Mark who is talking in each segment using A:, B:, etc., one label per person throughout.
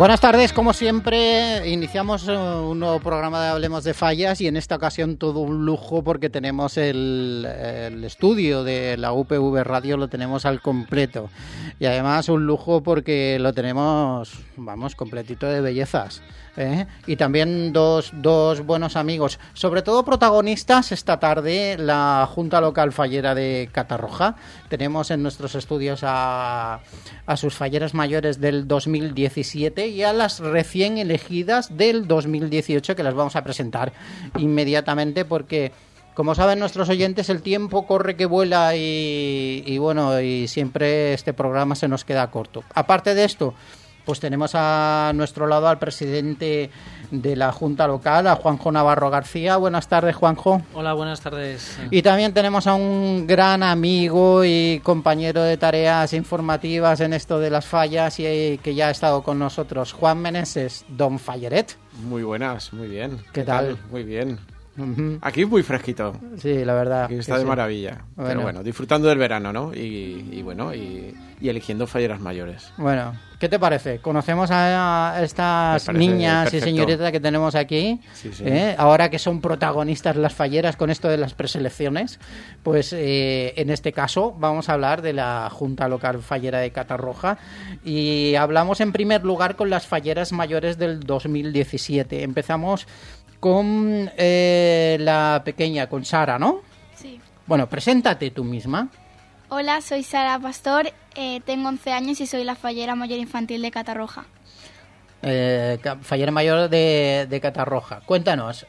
A: Buenas tardes, como siempre, iniciamos un nuevo programa de Hablemos de Fallas y en esta ocasión todo un lujo porque tenemos el estudio de la UPV Radio, lo tenemos al completo y además un lujo porque lo tenemos, vamos, completito de bellezas. Y también dos buenos amigos, sobre todo protagonistas esta tarde, la Junta Local Fallera de Catarroja. Tenemos en nuestros estudios a sus falleras mayores del 2017 y a las recién elegidas del 2018, que las vamos a presentar inmediatamente porque, como saben nuestros oyentes, el tiempo corre que vuela y bueno, y siempre este programa se nos queda corto. Aparte de esto, pues tenemos a nuestro lado al presidente de la Junta Local, a Juanjo Navarro García. Buenas tardes, Juanjo.
B: Hola, buenas tardes.
A: Y también tenemos a un gran amigo y compañero de tareas informativas en esto de las fallas y que ya ha estado con nosotros, Juan Meneses, Don Falleret.
C: Muy buenas, muy bien.
A: ¿Qué tal?
C: Muy bien. Uh-huh. Aquí muy fresquito.
A: Sí, la verdad.
C: Aquí está de maravilla. Bueno. Pero bueno, disfrutando del verano, ¿no? Y eligiendo falleras mayores.
A: Bueno, ¿qué te parece? Conocemos a estas niñas perfecto. Y señoritas que tenemos aquí. Sí. Ahora que son protagonistas las falleras con esto de las preselecciones, pues en este caso vamos a hablar de la Junta Local Fallera de Catarroja y hablamos en primer lugar con las falleras mayores del 2017. Empezamos con la pequeña, con Sara, ¿no?
D: Sí.
A: Bueno, preséntate tú misma.
D: Hola, soy Sara Pastor, tengo 11 años y soy la fallera mayor infantil de Catarroja.
A: Fallera mayor de Catarroja. Cuéntanos,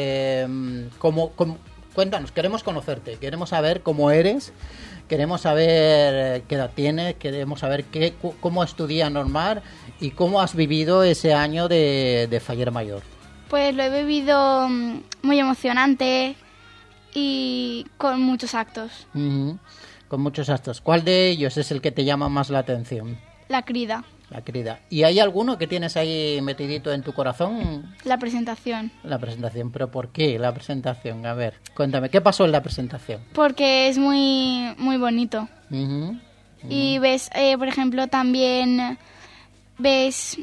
A: cuéntanos, queremos conocerte, queremos saber cómo eres, queremos saber qué edad tienes, queremos saber cómo es tu día normal y cómo has vivido ese año de fallera mayor.
D: Pues lo he vivido muy emocionante y con muchos actos.
A: Uh-huh. Con muchos actos. ¿Cuál de ellos es el que te llama más la atención?
D: La crida.
A: La crida. ¿Y hay alguno que tienes ahí metidito en tu corazón?
D: La presentación.
A: La presentación. ¿Pero por qué la presentación? A ver, cuéntame, ¿qué pasó en la presentación?
D: Porque es muy, muy bonito.
A: Uh-huh. Uh-huh.
D: Y ves, por ejemplo, también ves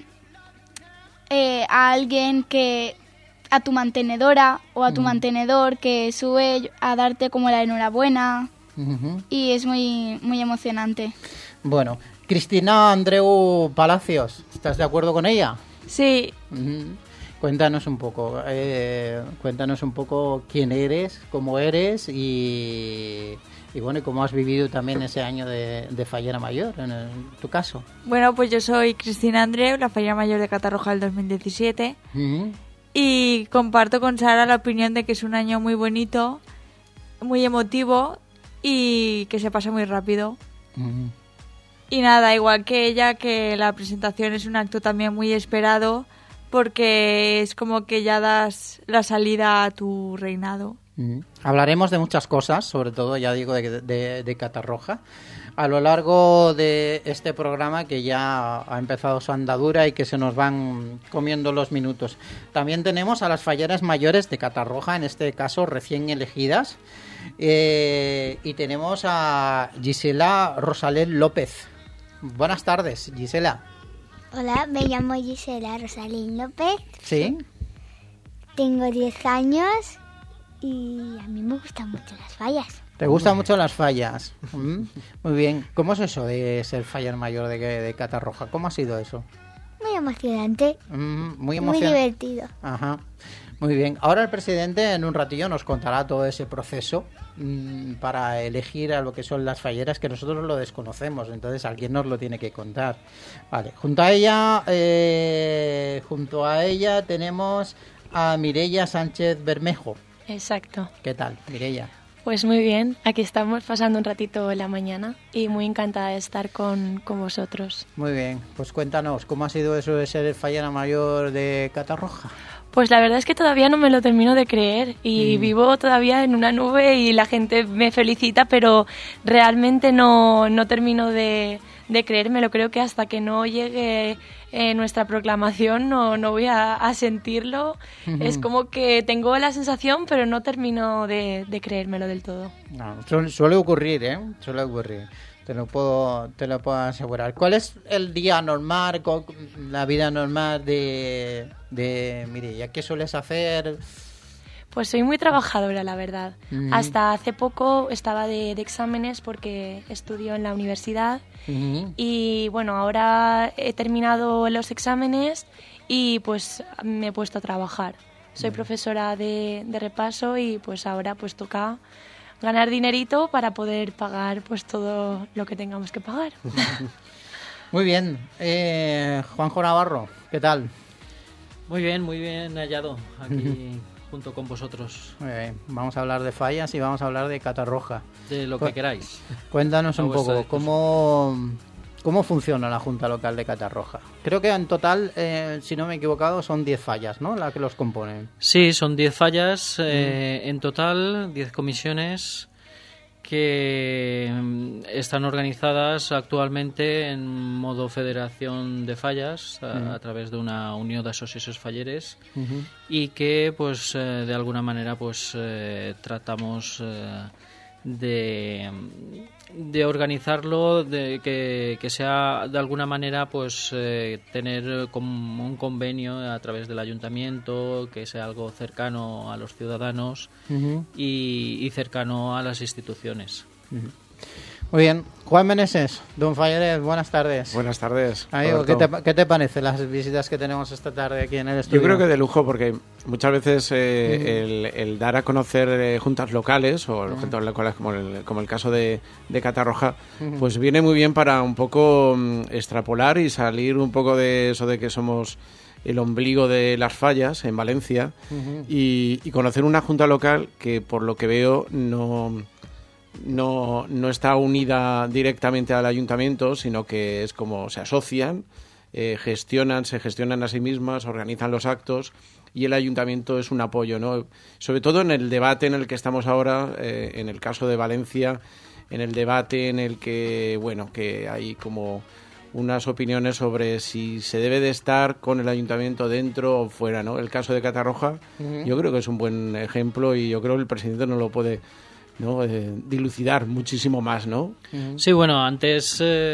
D: a alguien a tu mantenedora o a tu mantenedor que sube a darte como la enhorabuena.
A: Uh-huh.
D: Y es muy, muy emocionante.
A: Bueno, Cristina Andreu Palacios, ¿estás de acuerdo con ella?
E: Sí.
A: Uh-huh. Cuéntanos un poco quién eres, cómo eres y bueno, y cómo has vivido también ese año de fallera mayor, en tu caso.
E: Bueno, pues yo soy Cristina Andreu, la fallera mayor de Catarroja del 2017.
A: Uh-huh.
E: Y comparto con Sara la opinión de que es un año muy bonito, muy emotivo y que se pasa muy rápido.
A: Uh-huh.
E: Y nada, igual que ella, que la presentación es un acto también muy esperado porque es como que ya das la salida a tu reinado.
A: Uh-huh. Hablaremos de muchas cosas, sobre todo, ya digo, de Catarroja, a lo largo de este programa que ya ha empezado su andadura y que se nos van comiendo los minutos. También tenemos a las falleras mayores de Catarroja, en este caso recién elegidas, y tenemos a Gisela Rosalén López. Buenas tardes, Gisela.
F: Hola, me llamo Gisela Rosalén López.
A: ¿Sí?
F: Tengo 10 años y a mí me gustan mucho las fallas.
A: ¿Te gustan mucho las fallas? Muy bien. ¿Cómo es eso de ser fallar mayor de Catarroja? ¿Cómo ha sido eso?
F: Muy emocionante.
A: Muy
F: divertido.
A: Ajá. Muy bien. Ahora el presidente en un ratillo nos contará todo ese proceso para elegir a lo que son las falleras, que nosotros lo desconocemos, entonces alguien nos lo tiene que contar. Vale. Junto a ella tenemos a Mireia Sánchez Bermejo.
G: Exacto.
A: ¿Qué tal, Mireia?
G: Pues muy bien, aquí estamos pasando un ratito la mañana y muy encantada de estar con vosotros.
A: Muy bien, pues cuéntanos, ¿cómo ha sido eso de ser fallera mayor de Catarroja?
G: Pues la verdad es que todavía no me lo termino de creer y vivo todavía en una nube y la gente me felicita, pero realmente no termino de creérmelo. Creo que hasta que no llegue nuestra proclamación no voy a sentirlo. Es como que tengo la sensación, pero no termino de creérmelo del todo.
A: No, suele ocurrir, ¿eh? Suele ocurrir. Te lo puedo asegurar. ¿Cuál es el día normal, la vida normal de Mireia? ¿Qué sueles hacer?
G: Pues soy muy trabajadora, la verdad. Hasta hace poco estaba de exámenes porque estudio en la universidad. Y bueno, ahora he terminado los exámenes y pues me he puesto a trabajar. Soy profesora de repaso y pues ahora pues toca ganar dinerito para poder pagar pues todo lo que tengamos que pagar.
A: Muy bien. Juanjo Navarro, ¿qué tal?
B: Muy bien hallado aquí junto con vosotros.
A: Vamos a hablar de fallas y vamos a hablar de Catarroja.
B: De lo que queráis.
A: Cuéntanos un poco cómo funciona la Junta Local de Catarroja. Creo que en total, si no me he equivocado, son 10 fallas, ¿no?, las que los componen.
B: Sí, son 10 fallas en total, 10 comisiones que están organizadas actualmente en modo federación de fallas a través de una unión de asociaciones falleres y que pues de alguna manera pues tratamos de organizarlo, de que sea de alguna manera pues tener como un convenio a través del ayuntamiento, que sea algo cercano a los ciudadanos y cercano a las instituciones.
A: Muy bien. Juan Meneses, Don Falleres, buenas tardes.
C: Buenas tardes.
A: Amigo, ¿qué te parece las visitas que tenemos esta tarde aquí en el estudio?
C: Yo creo que de lujo, porque muchas veces el dar a conocer juntas locales o juntas locales como el caso de Catarroja, pues viene muy bien para un poco extrapolar y salir un poco de eso de que somos el ombligo de las fallas en Valencia y conocer una junta local que, por lo que veo, no está unida directamente al ayuntamiento, sino que es como se asocian, se gestionan a sí mismas, organizan los actos y el ayuntamiento es un apoyo, ¿no? Sobre todo en el debate en el que estamos ahora, en el caso de Valencia, en el debate en el que, bueno, que hay como unas opiniones sobre si se debe de estar con el ayuntamiento dentro o fuera, ¿no? El caso de Catarroja, yo creo que es un buen ejemplo y yo creo que el presidente no lo puede dilucidar muchísimo más, ¿no?
B: Sí, bueno, antes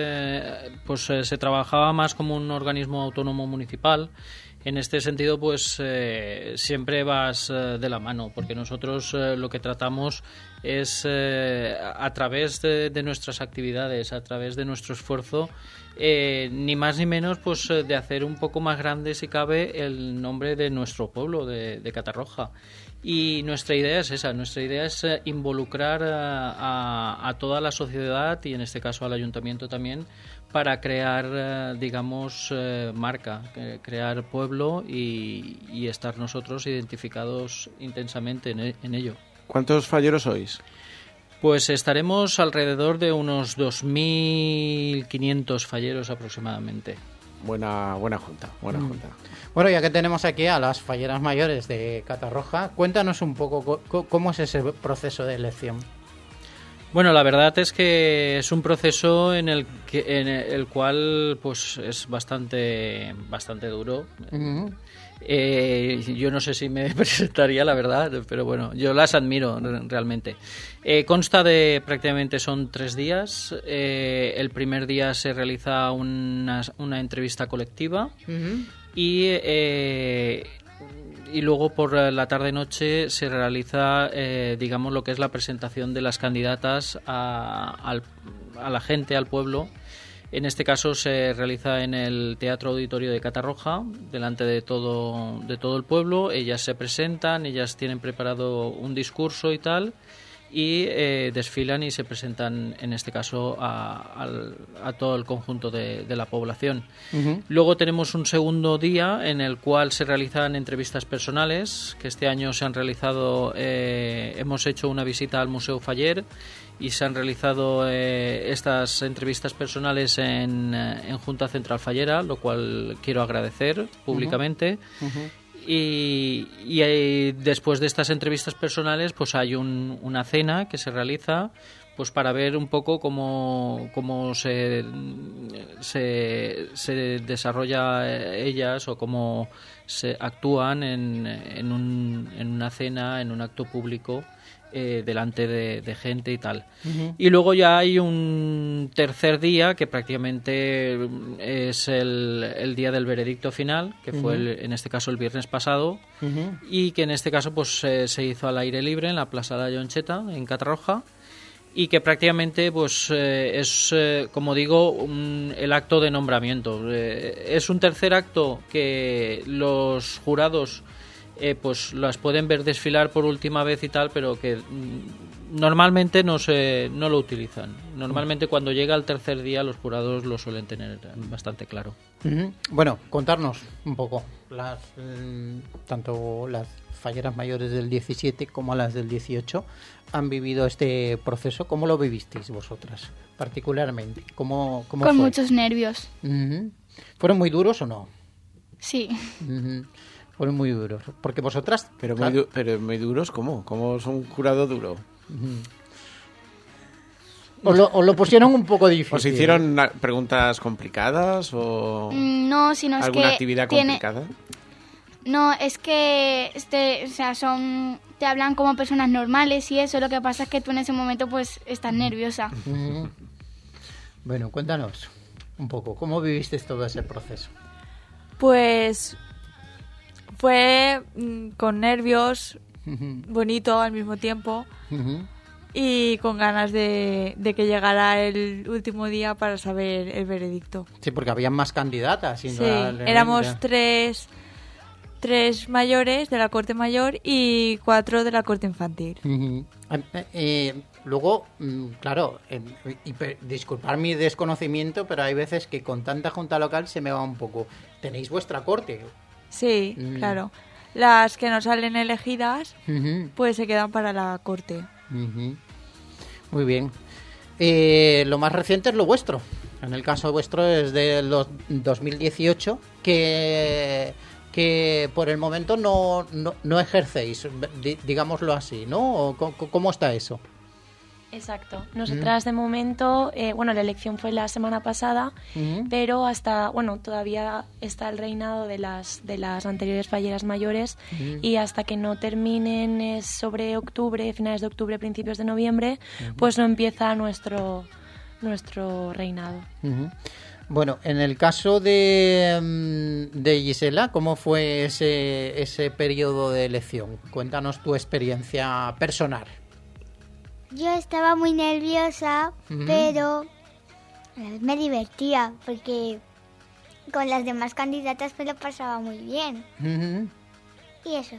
B: se trabajaba más como un organismo autónomo municipal. En este sentido, pues siempre vas de la mano, porque nosotros lo que tratamos es a través de nuestras actividades, a través de nuestro esfuerzo, ni más ni menos pues de hacer un poco más grande, si cabe, el nombre de nuestro pueblo, de Catarroja. Y nuestra idea es esa, nuestra idea es involucrar a toda la sociedad y en este caso al ayuntamiento también para crear, digamos, marca, crear pueblo y estar nosotros identificados intensamente en ello.
C: ¿Cuántos falleros sois?
B: Pues estaremos alrededor de unos 2.500 falleros aproximadamente.
C: Buena junta.
A: Bueno, ya que tenemos aquí a las falleras mayores de Catarroja, cuéntanos un poco cómo es ese proceso de elección.
B: Bueno, la verdad es que es un proceso en el cual pues es bastante duro. Yo no sé si me presentaría, la verdad, pero bueno, yo las admiro realmente. Consta de prácticamente son 3 días. El primer día se realiza una entrevista colectiva y luego por la tarde-noche se realiza, digamos, lo que es la presentación de las candidatas a la gente, al pueblo. En este caso se realiza en el Teatro Auditorio de Catarroja, delante de todo el pueblo. Ellas se presentan, ellas tienen preparado un discurso y tal, y desfilan y se presentan, en este caso, a todo el conjunto de la población. Luego tenemos un segundo día en el cual se realizan entrevistas personales, que este año se han realizado, hemos hecho una visita al Museo Faller y se han realizado estas entrevistas personales en Junta Central Fallera, lo cual quiero agradecer públicamente. Y después de estas entrevistas personales pues hay una cena que se realiza pues para ver un poco cómo se desarrolla ellas o cómo se actúan en una cena, en un acto público delante de gente y tal. Y luego ya hay un un tercer día que prácticamente es el día del veredicto final, que fue en este caso el viernes pasado, y que en este caso pues se hizo al aire libre en la Plaza de la Lloncheta, en Catarroja, y que prácticamente pues es, como digo, el acto de nombramiento. Es un tercer acto que los jurados pues las pueden ver desfilar por última vez y tal, pero que normalmente no lo utilizan. Normalmente cuando llega el tercer día los jurados lo suelen tener bastante claro.
A: Bueno, contarnos un poco tanto las falleras mayores del 17 como las del 18 han vivido este proceso. ¿Cómo lo vivisteis vosotras particularmente? ¿Cómo
D: Con
A: fue?
D: muchos nervios.
A: ¿Fueron muy duros o no?
D: Sí.
A: Fueron muy duros. Porque vosotras...
C: Pero
A: claro,
C: muy duros, ¿cómo? ¿Cómo son un jurado duro?
A: os lo pusieron un poco difícil.
C: ¿Os hicieron preguntas complicadas o
D: No, sino es
C: alguna
D: que
C: actividad
D: tiene...
C: complicada?
D: No, es que o sea, te hablan como personas normales y eso. Lo que pasa es que tú en ese momento pues estás nerviosa.
A: Bueno, cuéntanos un poco. ¿Cómo viviste todo ese proceso?
E: Pues fue con nervios, bonito al mismo tiempo, y con ganas de que llegara el último día para saber el veredicto.
A: Sí, porque habían más candidatas.
E: Sí, éramos tres mayores de la corte mayor y 4 de la corte infantil.
A: Luego, claro, disculpar mi desconocimiento, pero hay veces que con tanta junta local se me va un poco. ¿Tenéis vuestra corte?
E: Sí, claro. Las que no salen elegidas, pues se quedan para la corte.
A: Muy bien. Lo más reciente es lo vuestro. En el caso vuestro es de los 2018, que por el momento no ejercéis, digámoslo así, ¿no? ¿Cómo está eso?
G: Exacto. Nosotras de momento, la elección fue la semana pasada, pero todavía está el reinado de las anteriores falleras mayores y hasta que no terminen sobre octubre, finales de octubre, principios de noviembre, pues no empieza nuestro reinado.
A: Bueno, en el caso de Gisela, ¿cómo fue ese periodo de elección? Cuéntanos tu experiencia personal.
F: Yo estaba muy nerviosa, pero a la vez me divertía, porque con las demás candidatas me lo pasaba muy bien. Y eso.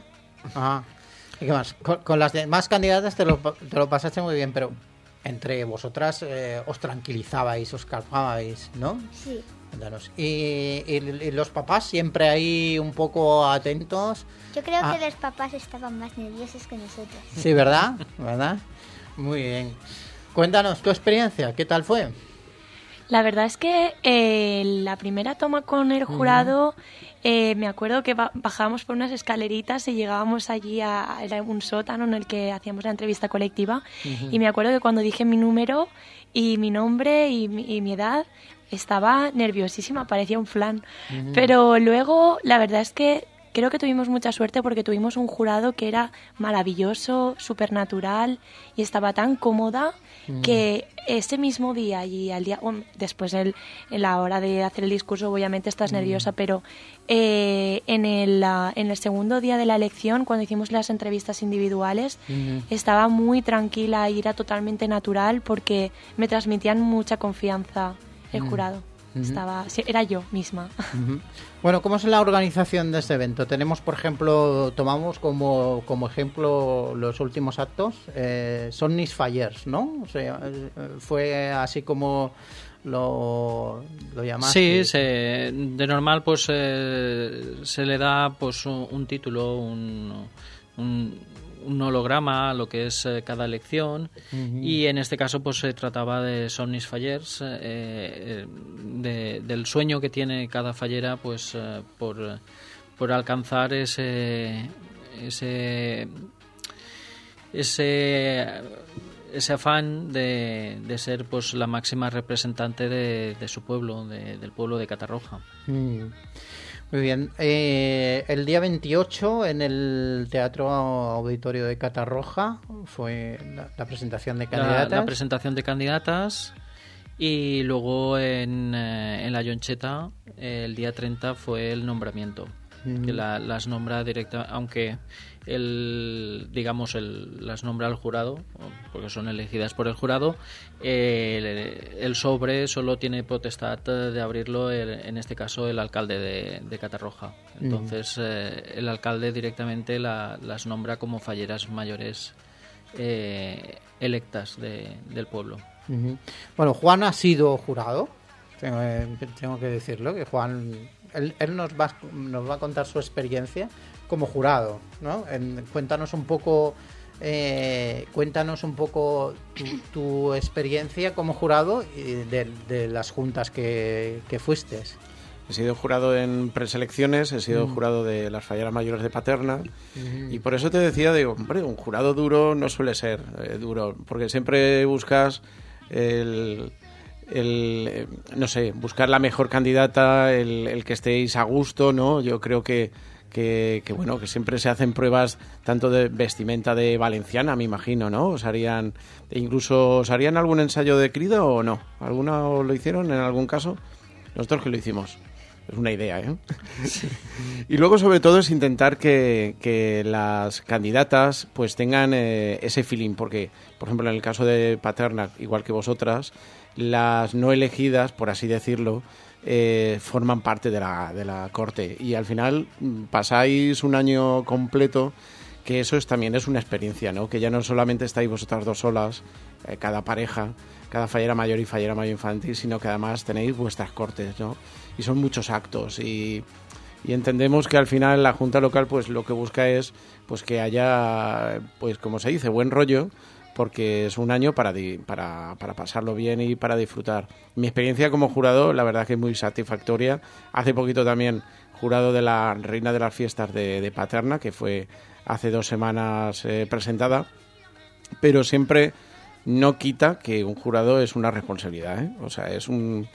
A: ¿Y qué más? Con las demás candidatas te lo pasaste muy bien, pero entre vosotras os tranquilizabais, os calmabais, ¿no?
F: Sí.
A: Cuéntanos. ¿Y los papás siempre ahí un poco atentos?
F: Yo creo que los papás estaban más nerviosos que nosotros.
A: Sí, ¿verdad? ¿Verdad? Muy bien. Cuéntanos tu experiencia, ¿qué tal fue?
G: La verdad es que la primera toma con el jurado, me acuerdo que bajábamos por unas escaleritas y llegábamos allí era un sótano en el que hacíamos la entrevista colectiva, y me acuerdo que cuando dije mi número y mi nombre y mi edad, estaba nerviosísima, parecía un flan. Pero luego la verdad es que creo que tuvimos mucha suerte porque tuvimos un jurado que era maravilloso, súper natural, y estaba tan cómoda que ese mismo día y al día después en la hora de hacer el discurso obviamente estás nerviosa, pero en el segundo día de la elección, cuando hicimos las entrevistas individuales, estaba muy tranquila y era totalmente natural porque me transmitían mucha confianza el jurado. Era yo misma.
A: Bueno, ¿cómo es la organización de este evento? Tenemos, por ejemplo, tomamos como ejemplo los últimos actos, Somnis Fallers, ¿no? O sea, fue así como lo llamaste.
B: Sí, de normal pues se le da pues un título, un holograma a lo que es cada elección, y en este caso pues se trataba de Somnis Fallers, del sueño que tiene cada fallera pues por alcanzar ese afán de ser pues la máxima representante de su pueblo, del pueblo de Catarroja.
A: Muy bien. El día 28 en el Teatro Auditorio de Catarroja fue la presentación de candidatas.
B: La presentación de candidatas, Y luego en la Yoncheta, el día 30 fue el nombramiento, que las nombra directa, aunque las nombra el jurado, porque son elegidas por el jurado. El sobre solo tiene potestad de abrirlo, en este caso, el alcalde de Catarroja. Entonces, el alcalde directamente las nombra como falleras mayores electas del pueblo.
A: Bueno, Juan ha sido jurado, tengo que decirlo, que Juan, él nos va a contar su experiencia como jurado, ¿no? Cuéntanos un poco tu experiencia como jurado y de las juntas que fuiste.
C: He sido jurado en preselecciones, he sido jurado de las falleras mayores de Paterna, y por eso te decía, digo, hombre, un jurado duro no suele ser duro, porque siempre buscas no sé, buscar la mejor candidata, el que estéis a gusto, ¿no? Yo creo que bueno, que siempre se hacen pruebas tanto de vestimenta de valenciana, me imagino, ¿no? Incluso os harían algún ensayo de crida o no. ¿Alguna os lo hicieron en algún caso? Nosotros que lo hicimos. Es una idea, ¿eh? Sí. Y luego, sobre todo, es intentar que las candidatas pues tengan ese feeling, porque, por ejemplo, en el caso de Paterna, igual que vosotras, las no elegidas, por así decirlo, forman parte de la corte, y al final pasáis un año completo, que eso también es una experiencia, ¿no? Que ya no solamente estáis vosotras dos solas, cada pareja, cada fallera mayor y fallera mayor infantil, sino que además tenéis vuestras cortes, ¿no? Y son muchos actos, y entendemos que al final la Junta Local pues lo que busca es pues que haya, pues como se dice, buen rollo, porque es un año para pasarlo bien y para disfrutar. Mi experiencia como jurado, la verdad que es muy satisfactoria. Hace poquito también jurado de la Reina de las Fiestas de Paterna, que fue hace 2 semanas presentada, pero siempre no quita que un jurado es una responsabilidad, ¿eh? O sea, es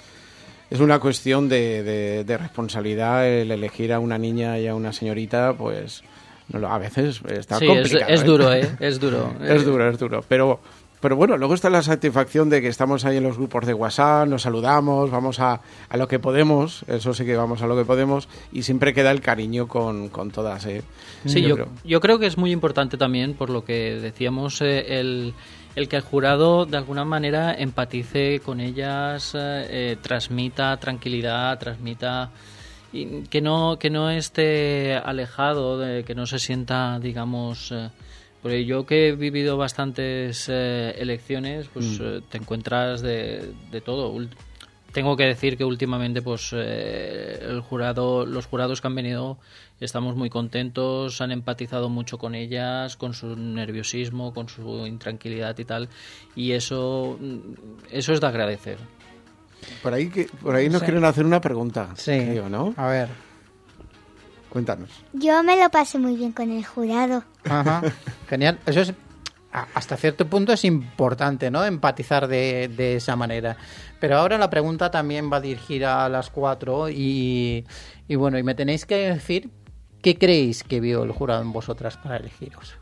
C: una cuestión de responsabilidad el elegir a una niña y a una señorita, pues a veces está complicado.
B: Es duro, ¿eh? Es duro.
C: Es duro. Pero bueno, luego está la satisfacción de que estamos ahí en los grupos de WhatsApp, nos saludamos, vamos a lo que podemos, eso sí que vamos a lo que podemos, y siempre queda el cariño con todas, ¿eh?
B: Sí, yo creo que es muy importante también, por lo que decíamos, el que el jurado de alguna manera empatice con ellas, transmita tranquilidad, transmita que no esté alejado, que no se sienta, digamos, porque yo que he vivido bastantes elecciones, pues te encuentras de todo. Tengo que decir que últimamente pues los jurados que han venido, estamos muy contentos, han empatizado mucho con ellas, con su nerviosismo, con su intranquilidad y tal, y eso es de agradecer.
C: Por ahí nos quieren hacer una pregunta,
A: sí,
C: creo, ¿no?
A: A ver,
C: cuéntanos.
F: Yo me lo pasé muy bien con el jurado.
A: Ajá, genial. Eso es, hasta cierto punto es importante, ¿no? Empatizar de esa manera. Pero ahora la pregunta también va dirigida a las 4 y bueno, y me tenéis que decir qué creéis que vio el jurado en vosotras para elegiros.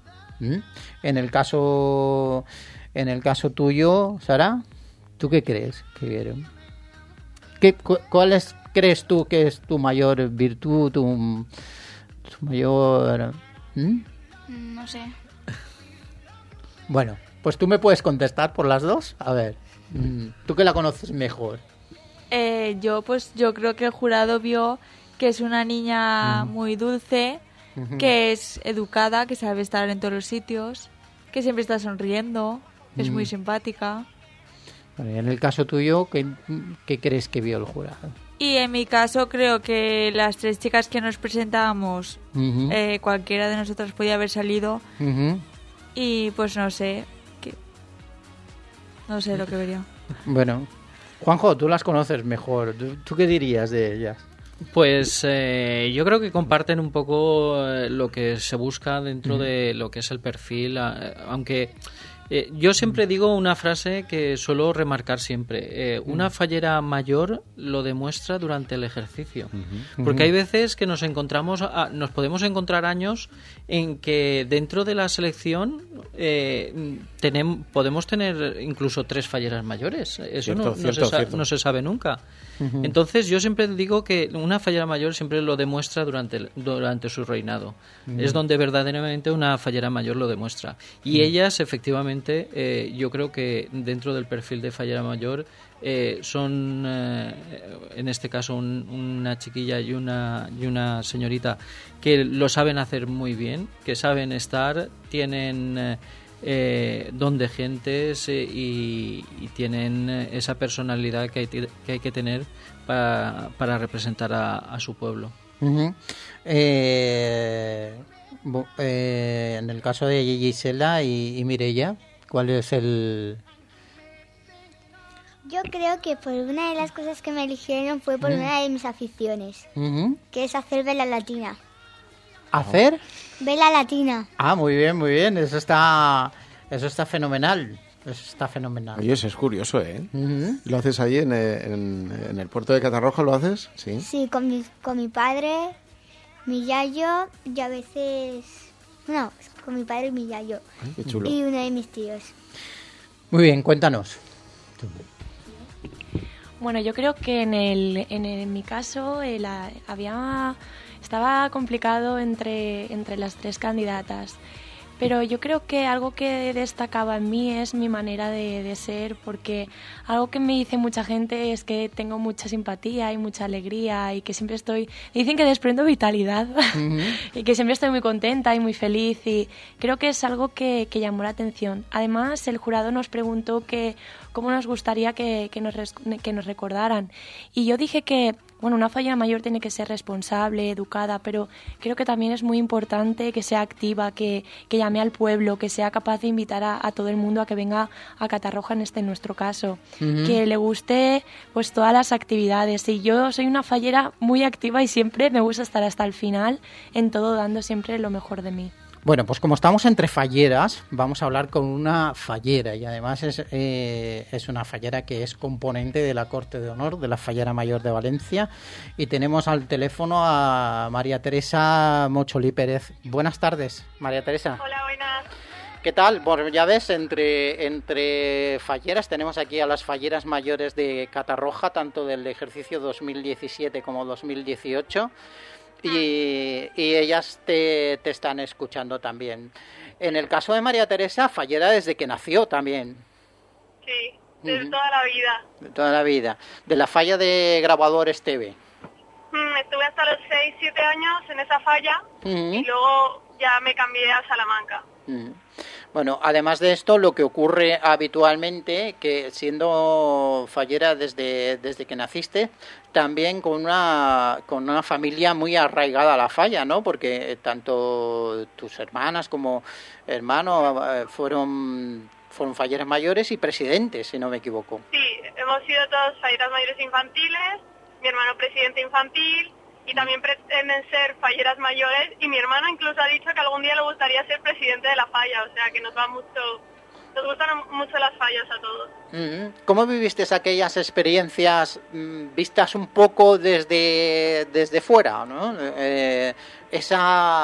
A: En el caso tuyo, Sara, ¿tú qué crees que vieron? ¿Cuál crees tú que es tu mayor virtud, tu mayor...
D: No sé.
A: Bueno, pues tú me puedes contestar por las dos. A ver, tú que la conoces mejor.
E: Yo creo que el jurado vio que es una niña muy dulce, que es educada, que sabe estar en todos los sitios, que siempre está sonriendo, es muy simpática.
A: Bueno, y en el caso tuyo, ¿qué crees que vio el jurado?
E: Y en mi caso creo que las 3 chicas que nos presentábamos, cualquiera de nosotras podía haber salido. Y pues no sé lo que vería.
A: Bueno, Juanjo, tú las conoces mejor. ¿Tú qué dirías de ellas?
B: Pues yo creo que comparten un poco lo que se busca dentro de lo que es el perfil, aunque Yo siempre digo una frase que suelo remarcar siempre. Una fallera mayor lo demuestra durante el ejercicio. Porque hay veces que nos podemos encontrar años en que dentro de la selección podemos tener incluso 3 falleras mayores. Eso no se sabe nunca. Entonces yo siempre digo que una fallera mayor siempre lo demuestra durante su reinado. Es donde verdaderamente una fallera mayor lo demuestra. Y ellas, efectivamente, yo creo que dentro del perfil de fallera mayor son, en este caso, una chiquilla y una señorita que lo saben hacer muy bien, que saben estar, tienen don de gentes y tienen esa personalidad que hay que tener para representar a su pueblo.
A: En el caso de Gisela y Mireia, ¿cuál es el...?
F: Yo creo que por una de las cosas que me eligieron fue por una de mis aficiones, que es hacer vela latina.
A: ¿Hacer?
F: Vela latina.
A: Ah, muy bien, muy bien. Eso está fenomenal. Eso está fenomenal.
C: Oye, eso es curioso, ¿eh? ¿Lo haces allí en el puerto de Catarroja? ¿Lo haces? Sí.
F: Sí, con mi padre, mi yayo y a veces... No, con mi padre y mi yayo.
C: Ay, qué chulo.
F: Y uno de mis tíos.
A: Muy bien, cuéntanos.
G: Bueno, yo creo que en mi caso estaba complicado entre las 3 candidatas. Pero yo creo que algo que destacaba en mí es mi manera de ser, porque algo que me dice mucha gente es que tengo mucha simpatía y mucha alegría y que siempre dicen que desprendo vitalidad y que siempre estoy muy contenta y muy feliz, y creo que es algo que llamó la atención. Además, el jurado nos preguntó cómo nos gustaría que nos recordaran, y yo dije que una fallera mayor tiene que ser responsable, educada, pero creo que también es muy importante que sea activa, que llame al pueblo, que sea capaz de invitar a todo el mundo a que venga a Catarroja, en nuestro caso, que le guste pues todas las actividades. Y yo soy una fallera muy activa y siempre me gusta estar hasta el final en todo, dando siempre lo mejor de mí.
A: Bueno, pues como estamos entre falleras, vamos a hablar con una fallera, y además es una fallera que es componente de la Corte de Honor de la Fallera Mayor de Valencia, y tenemos al teléfono a María Teresa Mocholí Pérez. Buenas tardes, María Teresa.
H: Hola, buenas.
A: ¿Qué tal? Bueno, ya ves, entre falleras tenemos aquí a las falleras mayores de Catarroja, tanto del ejercicio 2017 como 2018. Y ellas te están escuchando también. En el caso de María Teresa, fallera desde que nació también.
H: Sí, desde toda la vida.
A: De toda la vida. De la falla de Graduadores TV.
H: Estuve hasta los 6-7 años en esa falla y luego ya me cambié a Salamanca.
A: Bueno, además de esto, lo que ocurre habitualmente, que siendo fallera desde que naciste, también con una familia muy arraigada a la falla, ¿no? Porque tanto tus hermanas como hermano fueron falleras mayores y presidentes, si no me equivoco.
H: Sí, hemos sido todos falleras mayores infantiles, mi hermano presidente infantil, y también pretenden ser falleras mayores, y mi hermano incluso ha dicho que algún día le gustaría ser presidente de la falla, o sea que nos gustan mucho las fallas a todos.
A: ¿Cómo viviste aquellas experiencias vistas un poco desde fuera, ¿no? Ese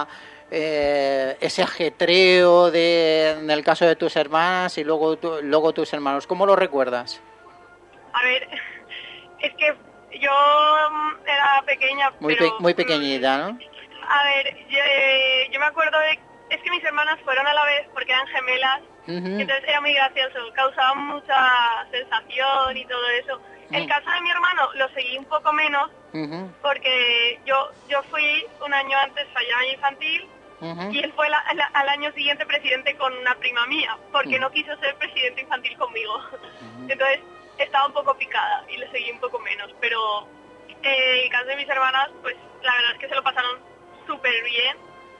A: ajetreo en el caso de tus hermanas y luego tus hermanos, ¿cómo lo recuerdas?
H: A ver, es que yo era pequeña,
A: muy pequeñita, ¿no?
H: A ver, yo me acuerdo es que mis hermanas fueron a la vez porque eran gemelas, entonces era muy gracioso, causaba mucha sensación y todo eso. El caso de mi hermano lo seguí un poco menos, porque yo fui un año antes fallera infantil, y él fue al año siguiente presidente con una prima mía, porque no quiso ser presidente infantil conmigo. Entonces estaba un poco picada y le seguí un poco menos, pero en el caso de mis hermanas, pues la verdad es que se lo pasaron súper bien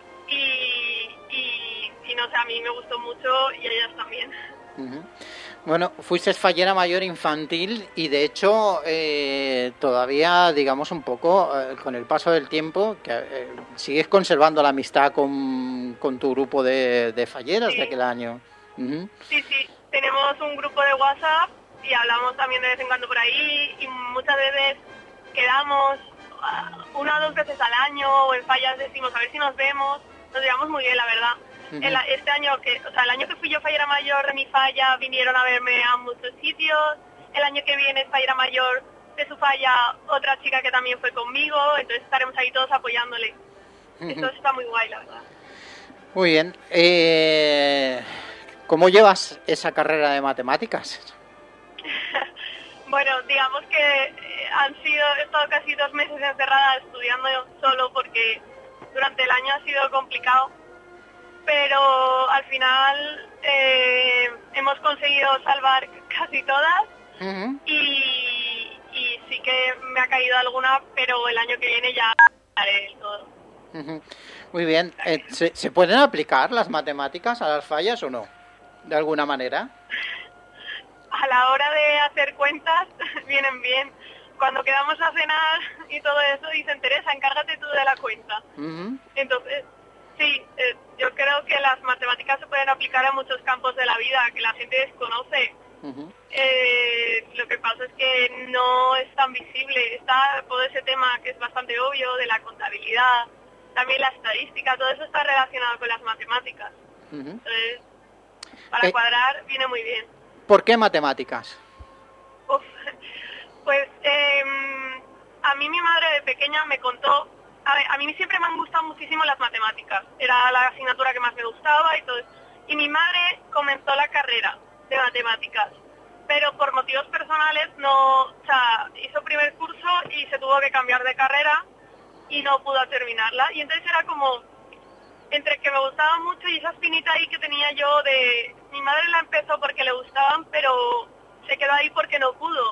H: y no sé, a mí me gustó mucho y a ellas también.
A: Bueno, fuiste fallera mayor infantil y de hecho todavía, digamos, un poco con el paso del tiempo, que sigues conservando la amistad con tu grupo de falleras de aquel año.
H: Sí, tenemos un grupo de WhatsApp y hablamos también de vez en cuando por ahí y muchas veces quedamos 1 o 2 veces al año o en fallas decimos a ver si nos vemos, nos llevamos muy bien, la verdad. Este año el año que fui yo fallera mayor de mi falla vinieron a verme a muchos sitios, el año que viene es fallera mayor de su falla otra chica que también fue conmigo, entonces estaremos ahí todos apoyándole. Esto está muy guay, la verdad.
A: Muy bien. ¿Cómo llevas esa carrera de matemáticas?
H: Bueno, digamos que he estado casi 2 meses encerrada estudiando solo porque durante el año ha sido complicado, pero al final hemos conseguido salvar casi todas y sí que me ha caído alguna, pero el año que viene ya haré el todo.
A: Muy bien. ¿Se pueden aplicar las matemáticas a las fallas o no? ¿De alguna manera?
H: A la hora de hacer cuentas vienen bien. Cuando quedamos a cenar y todo eso dicen, Teresa, encárgate tú de la cuenta. Entonces, sí, yo creo que las matemáticas se pueden aplicar a muchos campos de la vida que la gente desconoce. Lo que pasa es que no es tan visible. Está todo ese tema que es bastante obvio de la contabilidad, también la estadística, todo eso está relacionado con las matemáticas. Entonces, para cuadrar viene muy bien.
A: ¿Por qué matemáticas?
H: Pues a mí mi madre de pequeña me contó, a mí siempre me han gustado muchísimo las matemáticas, era la asignatura que más me gustaba y todo eso. Y mi madre comenzó la carrera de matemáticas, pero por motivos personales hizo primer curso y se tuvo que cambiar de carrera y no pudo terminarla. Y entonces era como, entre que me gustaba mucho y esa espinita ahí que tenía yo de... Mi madre la empezó porque le gustaban, pero se quedó ahí porque no pudo.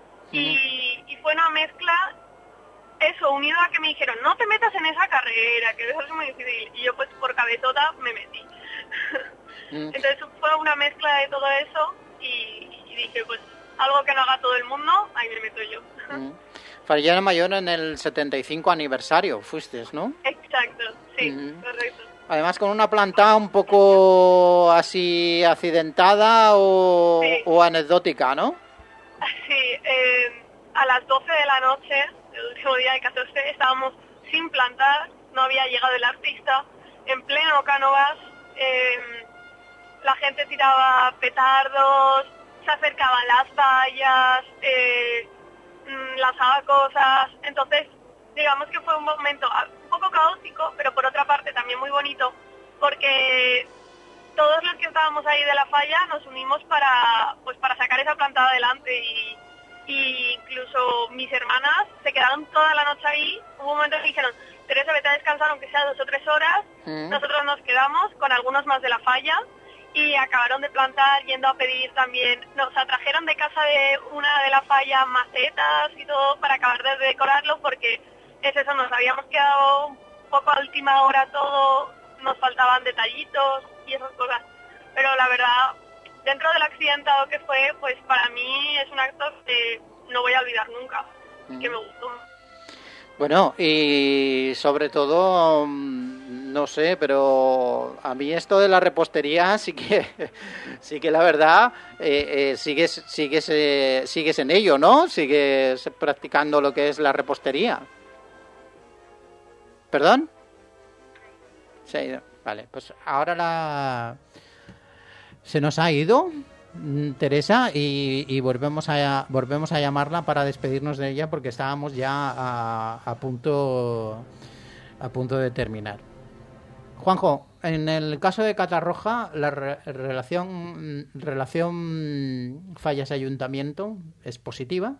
H: Y fue una mezcla, eso, unido a que me dijeron, no te metas en esa carrera, que eso es muy difícil. Y yo pues por cabezota me metí. Entonces fue una mezcla de todo eso y dije, pues algo que no haga todo el mundo, ahí me meto yo.
A: Fallera mayor en el 75 aniversario, fuiste, ¿no?
H: Exacto, sí, correcto.
A: Además con una planta un poco así accidentada o anecdótica, ¿no?
H: Sí, a las 12 de la noche, el último día de 14, estábamos sin plantar, no había llegado el artista, en pleno Cánovas, la gente tiraba petardos, se acercaban las vallas, lanzaba cosas, entonces digamos que fue un momento un poco caótico, pero por otra parte también muy bonito, porque todos los que estábamos ahí de la falla nos unimos para sacar esa planta adelante y incluso mis hermanas se quedaron toda la noche ahí. Hubo un momento que dijeron, Teresa, vete a descansar aunque sea 2 o 3 horas. Nosotros nos quedamos con algunos más de la falla y acabaron de plantar, yendo a pedir también, nos trajeron de casa de una de la falla macetas y todo para acabar de decorarlo, porque es eso, nos habíamos quedado un poco a última hora todo, nos faltaban detallitos y esas cosas, pero la verdad, dentro del accidentado que fue, pues para mí es un acto que no voy a olvidar nunca, que me gustó.
A: Bueno, y sobre todo, no sé, pero a mí esto de la repostería sí que la verdad, sigues en ello, ¿no? Sigues practicando lo que es la repostería. ¿Perdón? Sí, vale, pues ahora se nos ha ido Teresa y volvemos a llamarla para despedirnos de ella porque estábamos ya a punto de terminar. Juanjo, en el caso de Catarroja, la relación fallas-ayuntamiento es positiva.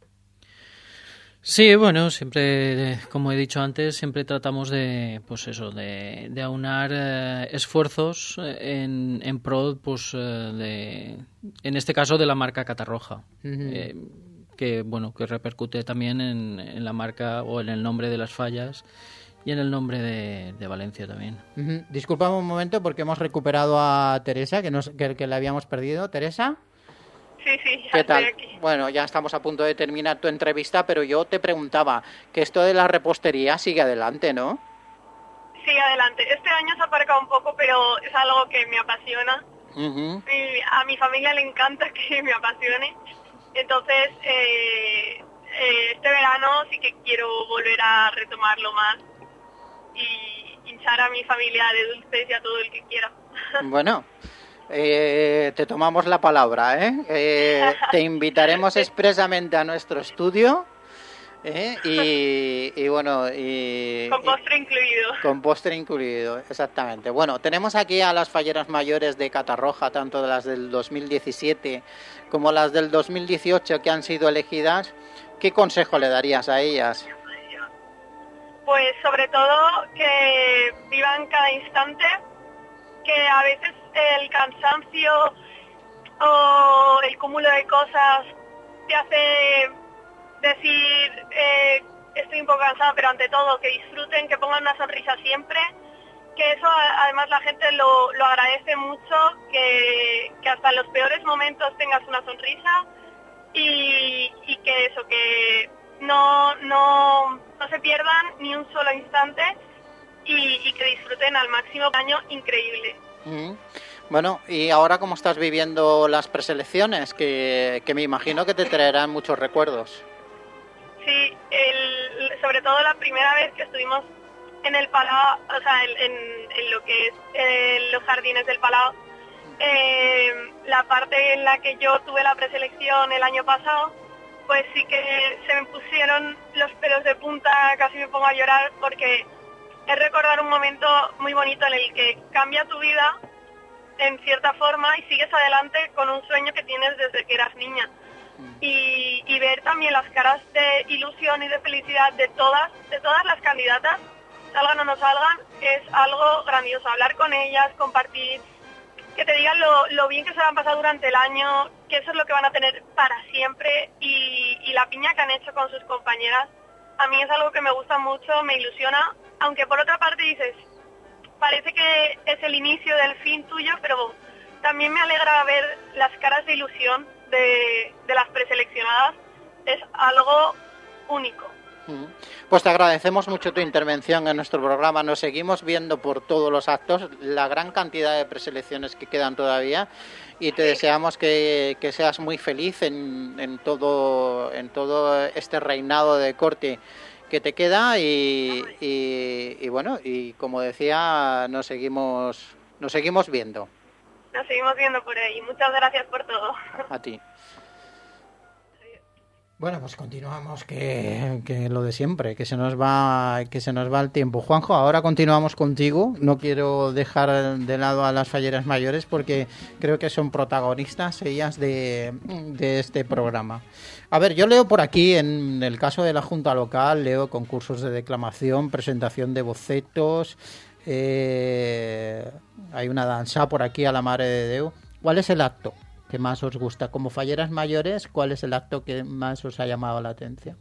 B: Sí, bueno, siempre, como he dicho antes, siempre tratamos de aunar esfuerzos en pro, en este caso, de la marca Catarroja, que repercute también en la marca o en el nombre de las fallas y en el nombre de Valencia también.
A: Disculpame un momento porque hemos recuperado a Teresa, que la habíamos perdido. ¿Teresa?
H: Sí, ya
A: ¿Qué tal?
H: estoy aquí.
A: Bueno, ya estamos a punto de terminar tu entrevista, pero yo te preguntaba que esto de la repostería sigue adelante, ¿no?
H: Sigue adelante. Este año se ha aparcado un poco, pero es algo que me apasiona Y a mi familia le encanta que me apasione. Entonces, este verano sí que quiero volver a retomarlo más y hinchar a mi familia de dulces y a todo el que quiera.
A: Bueno, te tomamos la palabra, te invitaremos expresamente a nuestro estudio. Y bueno,
H: con postre incluido.
A: Con postre incluido, exactamente. Bueno, tenemos aquí a las falleras mayores de Catarroja, tanto las del 2017 como las del 2018 que han sido elegidas. ¿Qué consejo le darías a ellas?
H: Pues sobre todo que vivan cada instante, que a veces el cansancio o el cúmulo de cosas te hace decir estoy un poco cansada, pero ante todo que disfruten, que pongan una sonrisa siempre, que eso además la gente lo agradece mucho, que hasta en los peores momentos tengas una sonrisa y que eso, que no se pierdan ni un solo instante y que disfruten al máximo. Un año increíble.
A: Bueno, y ahora cómo estás viviendo las preselecciones, que me imagino que te traerán muchos recuerdos.
H: Sí, sobre todo la primera vez que estuvimos en el Palau, o sea, en lo que es los jardines del Palau, la parte en la que yo tuve la preselección el año pasado, pues sí que se me pusieron los pelos de punta, casi me pongo a llorar porque es recordar un momento muy bonito en el que cambia tu vida en cierta forma y sigues adelante con un sueño que tienes desde que eras niña. Y ver también las caras de ilusión y de felicidad de todas las candidatas, salgan o no salgan, es algo grandioso. Hablar con ellas, compartir, que te digan lo bien que se lo han pasado durante el año, que eso es lo que van a tener para siempre y la piña que han hecho con sus compañeras, a mí es algo que me gusta mucho, me ilusiona, aunque por otra parte dices, parece que es el inicio del fin tuyo, pero también me alegra ver las caras de ilusión de las preseleccionadas, es algo único.
A: Pues te agradecemos mucho tu intervención en nuestro programa. Nos seguimos viendo por todos los actos, la gran cantidad de preselecciones que quedan todavía y te deseamos que seas muy feliz en todo este reinado de corte que te queda y bueno, y como decía, nos seguimos viendo.
H: Nos seguimos viendo por ahí. Muchas gracias por todo.
A: A ti. Bueno, pues continuamos, que lo de siempre, que se nos va el tiempo. Juanjo, ahora continuamos contigo. No quiero dejar de lado a las falleras mayores porque creo que son protagonistas ellas de este programa. A ver, yo leo por aquí, en el caso de la Junta Local, leo concursos de declamación, presentación de bocetos, hay una danza por aquí a la Mare de Déu. ¿Cuál es el acto que más os gusta? Como falleras mayores, ¿cuál es el acto que más os ha llamado la atención?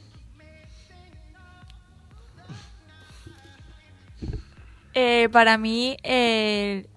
E: Para mí, el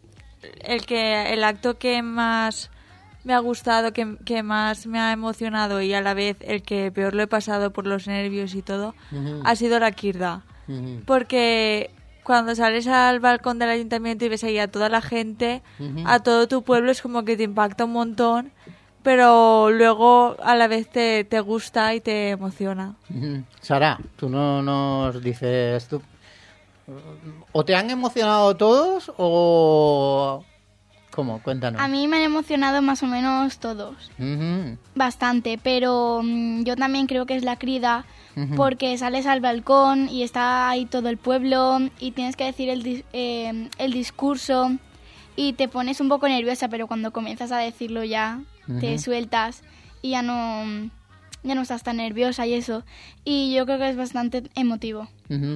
E: acto que más me ha gustado, que más me ha emocionado y a la vez el que peor lo he pasado por los nervios y todo, ha sido la Quirda. Porque cuando sales al balcón del ayuntamiento y ves ahí a toda la gente, a todo tu pueblo, es como que te impacta un montón, pero luego a la vez te gusta y te emociona.
A: Sara, tú no nos dices... ¿O te han emocionado todos o...? ¿Cómo? Cuéntanos.
D: A mí me han emocionado más o menos todos. Bastante, pero yo también creo que es la Crida, porque sales al balcón y está ahí todo el pueblo y tienes que decir el discurso y te pones un poco nerviosa, pero cuando comienzas a decirlo ya te sueltas y ya no estás tan nerviosa y eso. Y yo creo que es bastante emotivo.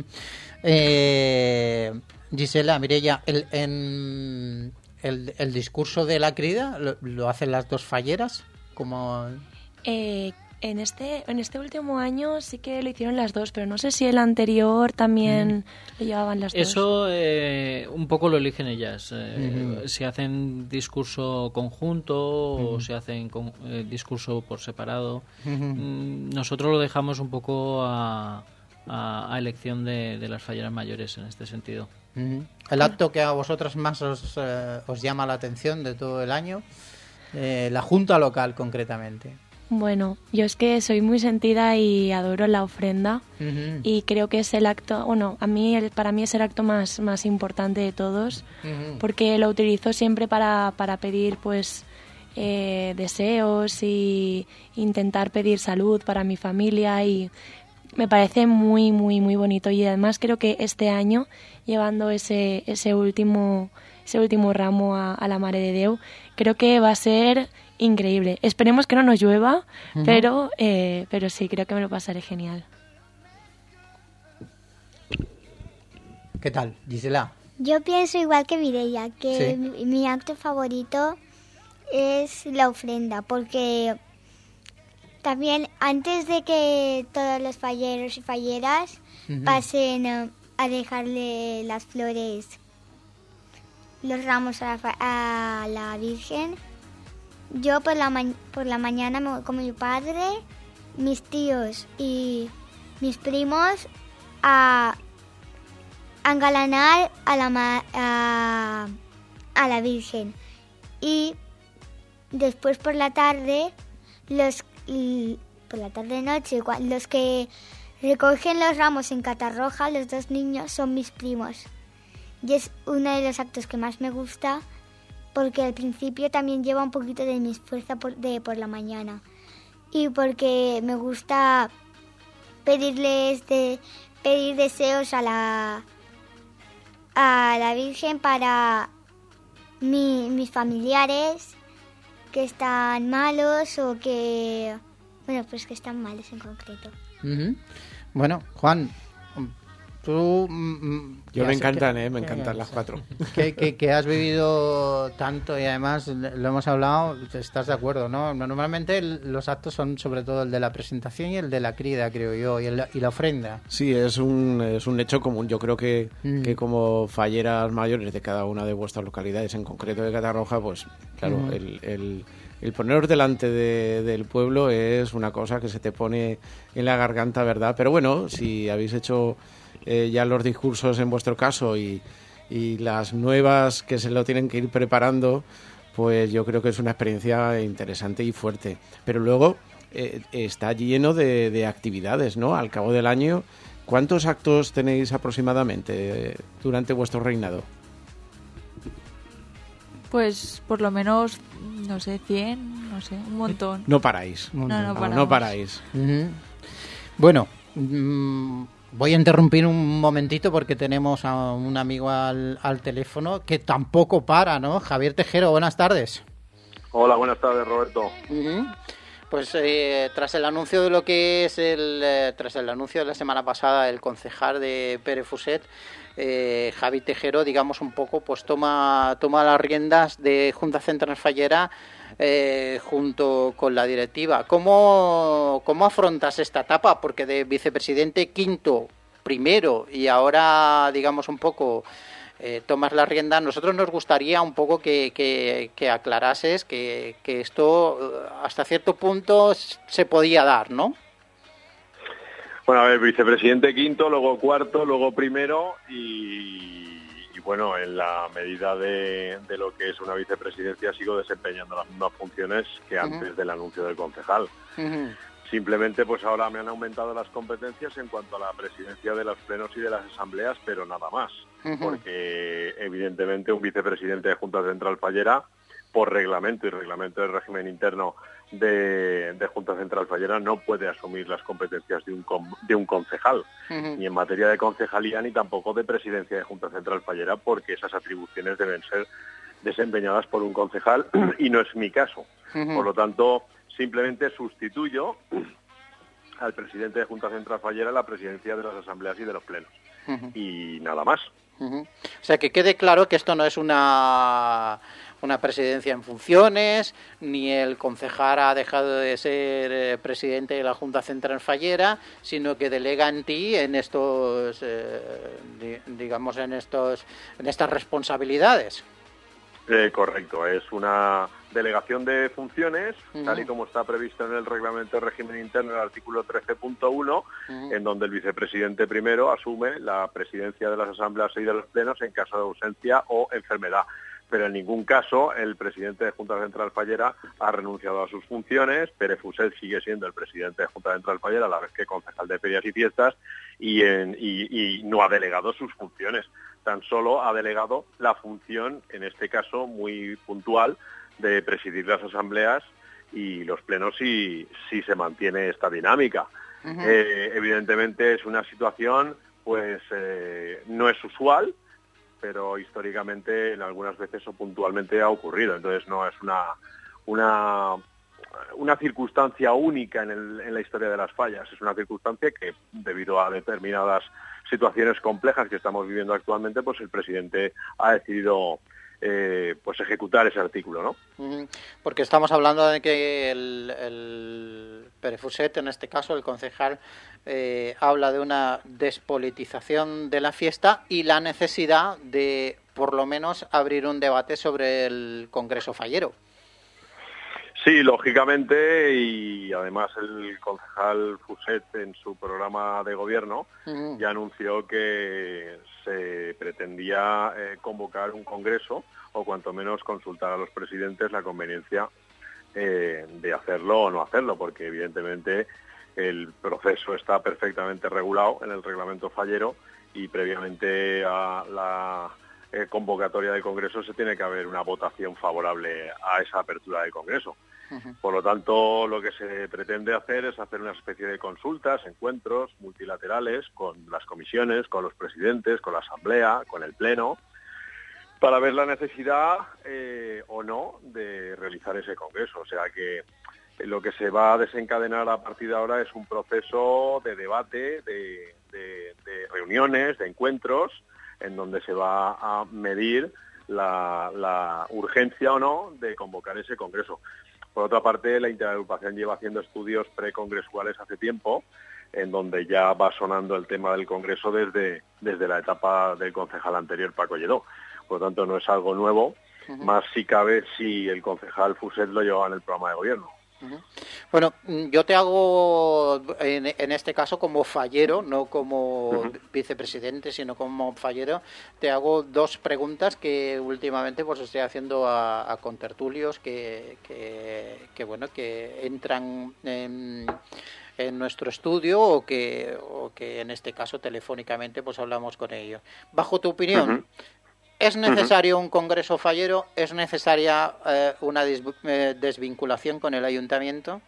A: Gisela, Mireia, el discurso de la Crida lo hacen las dos falleras, como...
G: En este último año sí que lo hicieron las dos, pero no sé si el anterior también lo llevaban las dos.
B: Eso un poco lo eligen ellas. Si hacen discurso conjunto o si hacen discurso por separado. Nosotros lo dejamos un poco a a elección de las falleras mayores en este sentido.
A: El acto que a vosotros más os llama la atención de todo el año, la Junta Local concretamente.
G: Bueno, yo es que soy muy sentida y adoro la ofrenda y creo que es el acto, bueno, para mí es el acto más importante de todos, porque lo utilizo siempre para pedir pues deseos y intentar pedir salud para mi familia, y me parece muy muy muy bonito, y además creo que este año, llevando ese último ramo a la Mare de Déu, creo que va a ser increíble. Esperemos que no nos llueva, pero sí, creo que me lo pasaré genial.
A: ¿Qué tal, Gisela?
F: Yo pienso igual que Mireia, que
A: ¿Sí?
F: mi acto favorito es la ofrenda, porque también antes de que todos los falleros y falleras pasen a dejarle las flores, los ramos a la Virgen, yo por la mañana me voy con mi padre, mis tíos y mis primos a engalanar a la Virgen. Y después por la tarde, noche, los que recogen los ramos en Catarroja, los 2 niños, son mis primos. Y es uno de los actos que más me gusta, porque al principio también lleva un poquito de mi esfuerzo por la mañana. Y porque me gusta pedir deseos a la Virgen para mis familiares que están malos o que... Bueno, pues que están malos en concreto.
A: Bueno, Juan, tú...
C: Yo me encantan, me encantan las 4.
A: Que has vivido tanto y además lo hemos hablado, estás de acuerdo, ¿no? Normalmente los actos son sobre todo el de la presentación y el de la crida, creo yo, y la ofrenda.
C: Sí, es un hecho común. Yo creo que como falleras mayores de cada una de vuestras localidades, en concreto de Catarroja, pues claro, el poneros delante del pueblo es una cosa que se te pone en la garganta, ¿verdad? Pero bueno, si habéis hecho ya los discursos en vuestro caso y las nuevas que se lo tienen que ir preparando, pues yo creo que es una experiencia interesante y fuerte. Pero luego está lleno de actividades, ¿no? Al cabo del año, ¿cuántos actos tenéis aproximadamente durante vuestro reinado?
E: Pues por lo menos, no sé, 100, no sé, un montón.
C: No paráis. No paráis.
A: Bueno, voy a interrumpir un momentito porque tenemos a un amigo al teléfono que tampoco para, ¿no? Javier Tejero, buenas tardes.
I: Hola, buenas tardes, Roberto.
A: Pues tras el anuncio de lo que es tras el anuncio de la semana pasada del concejal de Pere Fuset, Javi Tejero, digamos un poco, pues toma las riendas de Junta Central Fallera junto con la directiva. ¿Cómo afrontas esta etapa? Porque de vicepresidente quinto, primero, y ahora, digamos un poco, tomas la rienda. Nosotros nos gustaría un poco que aclarases que esto hasta cierto punto se podía dar, ¿no?
I: Bueno, a ver, vicepresidente quinto, luego cuarto, luego primero y bueno, en la medida de lo que es una vicepresidencia sigo desempeñando las mismas funciones que antes del anuncio del concejal. Simplemente pues ahora me han aumentado las competencias en cuanto a la presidencia de los plenos y de las asambleas, pero nada más, porque evidentemente un vicepresidente de Junta Central Fallera, por reglamento y reglamento del régimen interno de Junta Central Fallera, no puede asumir las competencias de un concejal, ni en materia de concejalía ni tampoco de presidencia de Junta Central Fallera, porque esas atribuciones deben ser desempeñadas por un concejal y no es mi caso. Por lo tanto, simplemente sustituyo al presidente de Junta Central Fallera la presidencia de las asambleas y de los plenos. Y nada más.
A: O sea, que quede claro que esto no es una presidencia en funciones, ni el concejal ha dejado de ser presidente de la Junta Central Fallera, sino que delega en ti en estos, digamos, en estas responsabilidades.
I: Correcto, es una delegación de funciones, tal y como está previsto en el reglamento de régimen interno, el artículo 13.1, en donde el vicepresidente primero asume la presidencia de las asambleas y de los plenos en caso de ausencia o enfermedad. Pero en ningún caso el presidente de Junta Central Fallera ha renunciado a sus funciones. Pere Fuset sigue siendo el presidente de Junta Central Fallera, a la vez que concejal de ferias y fiestas, y no ha delegado sus funciones. Tan solo ha delegado la función, en este caso muy puntual, de presidir las asambleas y los plenos si se mantiene esta dinámica. Evidentemente es una situación, pues no es usual, pero históricamente en algunas veces o puntualmente ha ocurrido. Entonces no es una circunstancia única en la historia de las fallas. Es una circunstancia que, debido a determinadas situaciones complejas que estamos viviendo actualmente, pues el presidente ha decidido pues ejecutar ese artículo, ¿no?
A: Porque estamos hablando de que el Pere Fuset, en este caso el concejal, habla de una despolitización de la fiesta y la necesidad de, por lo menos, abrir un debate sobre el Congreso Fallero.
I: Sí, lógicamente, y además el concejal Fuset en su programa de gobierno ya anunció que se pretendía convocar un congreso o cuanto menos consultar a los presidentes la conveniencia de hacerlo o no hacerlo, porque evidentemente el proceso está perfectamente regulado en el reglamento fallero y previamente a la convocatoria del congreso se tiene que haber una votación favorable a esa apertura del congreso. Por lo tanto, lo que se pretende hacer es hacer una especie de consultas, encuentros multilaterales con las comisiones, con los presidentes, con la asamblea, con el pleno, para ver la necesidad o no de realizar ese congreso. O sea que lo que se va a desencadenar a partir de ahora es un proceso de debate, de reuniones, de encuentros, en donde se va a medir la urgencia o no de convocar ese congreso. Por otra parte, la interagrupación lleva haciendo estudios precongresuales hace tiempo, en donde ya va sonando el tema del congreso desde la etapa del concejal anterior, Paco Lledó. Por lo tanto, no es algo nuevo, más si cabe si el concejal Fuset lo llevaba en el programa de gobierno.
A: Bueno, yo te hago, en este caso, como fallero, no como vicepresidente, sino como fallero, te hago dos preguntas que últimamente pues estoy haciendo a contertulios que entran en nuestro estudio o que en este caso telefónicamente pues hablamos con ellos. Bajo tu opinión, ¿es necesario un congreso fallero? ¿Es necesaria una desvinculación con el ayuntamiento?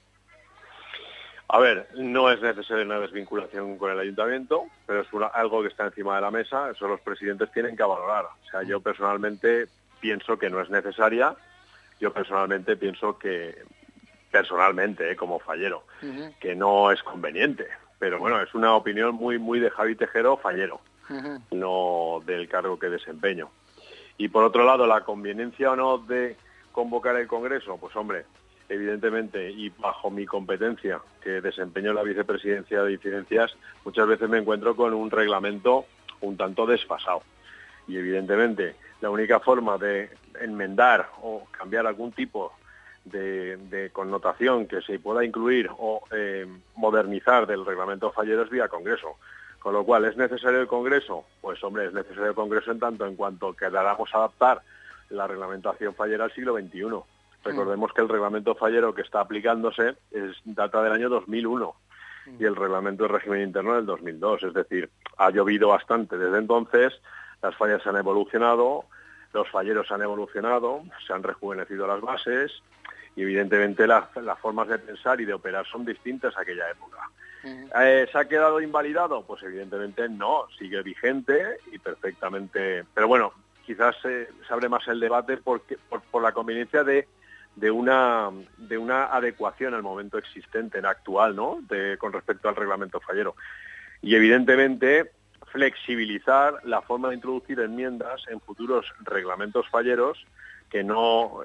I: A ver, no es necesaria una desvinculación con el ayuntamiento, pero es algo que está encima de la mesa. Eso los presidentes tienen que valorar. O sea, yo personalmente pienso que no es necesaria. Yo personalmente pienso que, como fallero, que no es conveniente. Pero bueno, es una opinión muy de Javi Tejero, fallero. No del cargo que desempeño. Y por otro lado, la conveniencia o no de convocar el Congreso, pues hombre, evidentemente, y bajo mi competencia, que desempeño la vicepresidencia de disidencias, muchas veces me encuentro con un reglamento un tanto desfasado. Y evidentemente, la única forma de enmendar o cambiar algún tipo de connotación que se pueda incluir o modernizar del reglamento fallero es vía Congreso. Con lo cual, ¿es necesario el Congreso? Pues, hombre, es necesario el Congreso en tanto en cuanto queramos adaptar la reglamentación fallera al siglo XXI. Recordemos que el reglamento fallero que está aplicándose data del año 2001 y el reglamento de régimen interno del 2002. Es decir, ha llovido bastante desde entonces, las fallas han evolucionado, los falleros han evolucionado, se han rejuvenecido las bases y, evidentemente, las formas de pensar y de operar son distintas a aquella época. ¿Se ha quedado invalidado? Pues evidentemente no, sigue vigente y perfectamente. Pero bueno, quizás se abre más el debate por la conveniencia de una adecuación al momento existente, actual, ¿no? Con respecto al reglamento fallero. Y evidentemente flexibilizar la forma de introducir enmiendas en futuros reglamentos falleros que no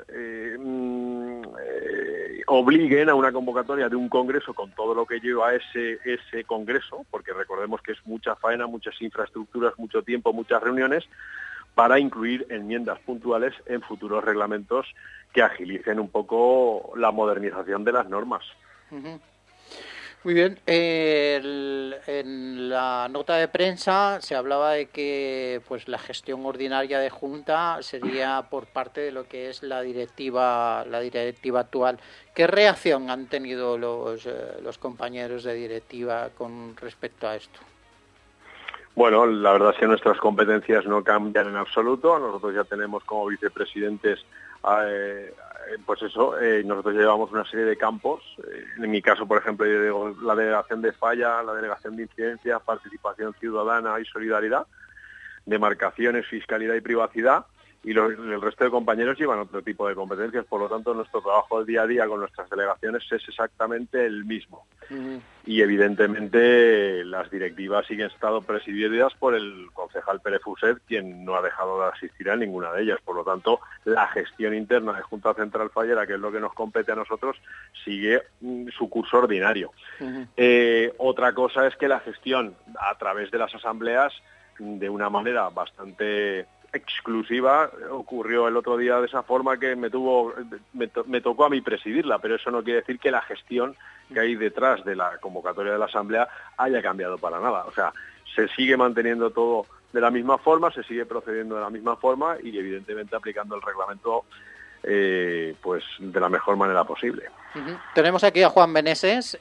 I: obliguen a una convocatoria de un congreso con todo lo que lleva ese congreso, porque recordemos que es mucha faena, muchas infraestructuras, mucho tiempo, muchas reuniones, para incluir enmiendas puntuales en futuros reglamentos que agilicen un poco la modernización de las normas.
A: Muy bien. En la nota de prensa se hablaba de que pues la gestión ordinaria de Junta sería por parte de lo que es la directiva actual. ¿Qué reacción han tenido los compañeros de directiva con respecto a esto?
I: Bueno, la verdad es que nuestras competencias no cambian en absoluto. Nosotros ya tenemos como vicepresidentes, nosotros llevamos una serie de campos. En mi caso, por ejemplo, yo digo la delegación de falla, la delegación de incidencia, participación ciudadana y solidaridad, demarcaciones, fiscalidad y privacidad. Y el resto de compañeros llevan otro tipo de competencias, por lo tanto nuestro trabajo día a día con nuestras delegaciones es exactamente el mismo. Y evidentemente las directivas siguen estando presididas por el concejal Pérez Fuset, quien no ha dejado de asistir a ninguna de ellas. Por lo tanto, la gestión interna de Junta Central Fallera, que es lo que nos compete a nosotros, sigue su curso ordinario. Otra cosa es que la gestión a través de las asambleas, de una manera bastante exclusiva, ocurrió el otro día de esa forma que me tocó a mí presidirla, pero eso no quiere decir que la gestión que hay detrás de la convocatoria de la Asamblea haya cambiado para nada. O sea, se sigue manteniendo todo de la misma forma, se sigue procediendo de la misma forma y evidentemente aplicando el reglamento pues de la mejor manera posible.
A: Tenemos aquí a Juan Meneses,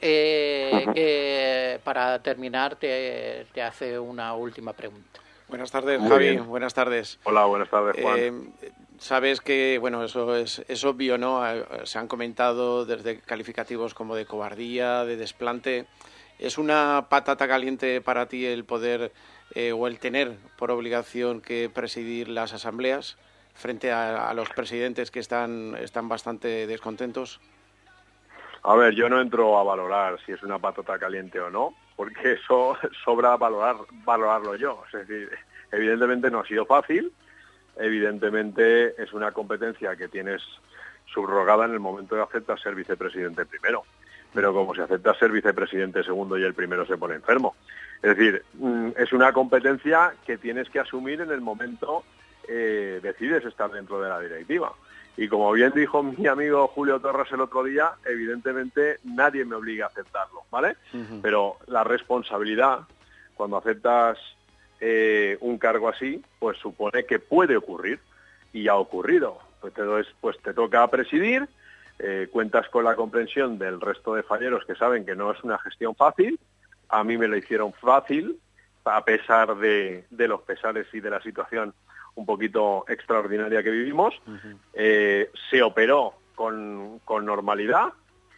A: que para terminar te hace una última pregunta.
C: Buenas tardes,
I: Muy
C: Javi.
I: bien.
C: Buenas tardes.
I: Hola, buenas tardes, Juan.
C: Sabes que, bueno, eso es obvio, ¿no? Se han comentado desde calificativos como de cobardía, de desplante. ¿Es una patata caliente para ti el poder o el tener por obligación que presidir las asambleas frente a los presidentes que están bastante descontentos?
I: A ver, yo no entro a valorar si es una patata caliente o no, porque eso sobra valorarlo yo. Es decir, evidentemente no ha sido fácil, evidentemente es una competencia que tienes subrogada en el momento de aceptar ser vicepresidente primero, pero como si aceptas ser vicepresidente segundo y el primero se pone enfermo. Es decir, es una competencia que tienes que asumir en el momento decides estar dentro de la directiva. Y como bien dijo mi amigo Julio Torres el otro día, evidentemente nadie me obliga a aceptarlo, ¿vale? Pero la responsabilidad, cuando aceptas un cargo así, pues supone que puede ocurrir, y ha ocurrido. Pues te toca presidir, cuentas con la comprensión del resto de falleros que saben que no es una gestión fácil. A mí me lo hicieron fácil, a pesar de los pesares y de la situación un poquito extraordinaria que vivimos. Se operó con normalidad,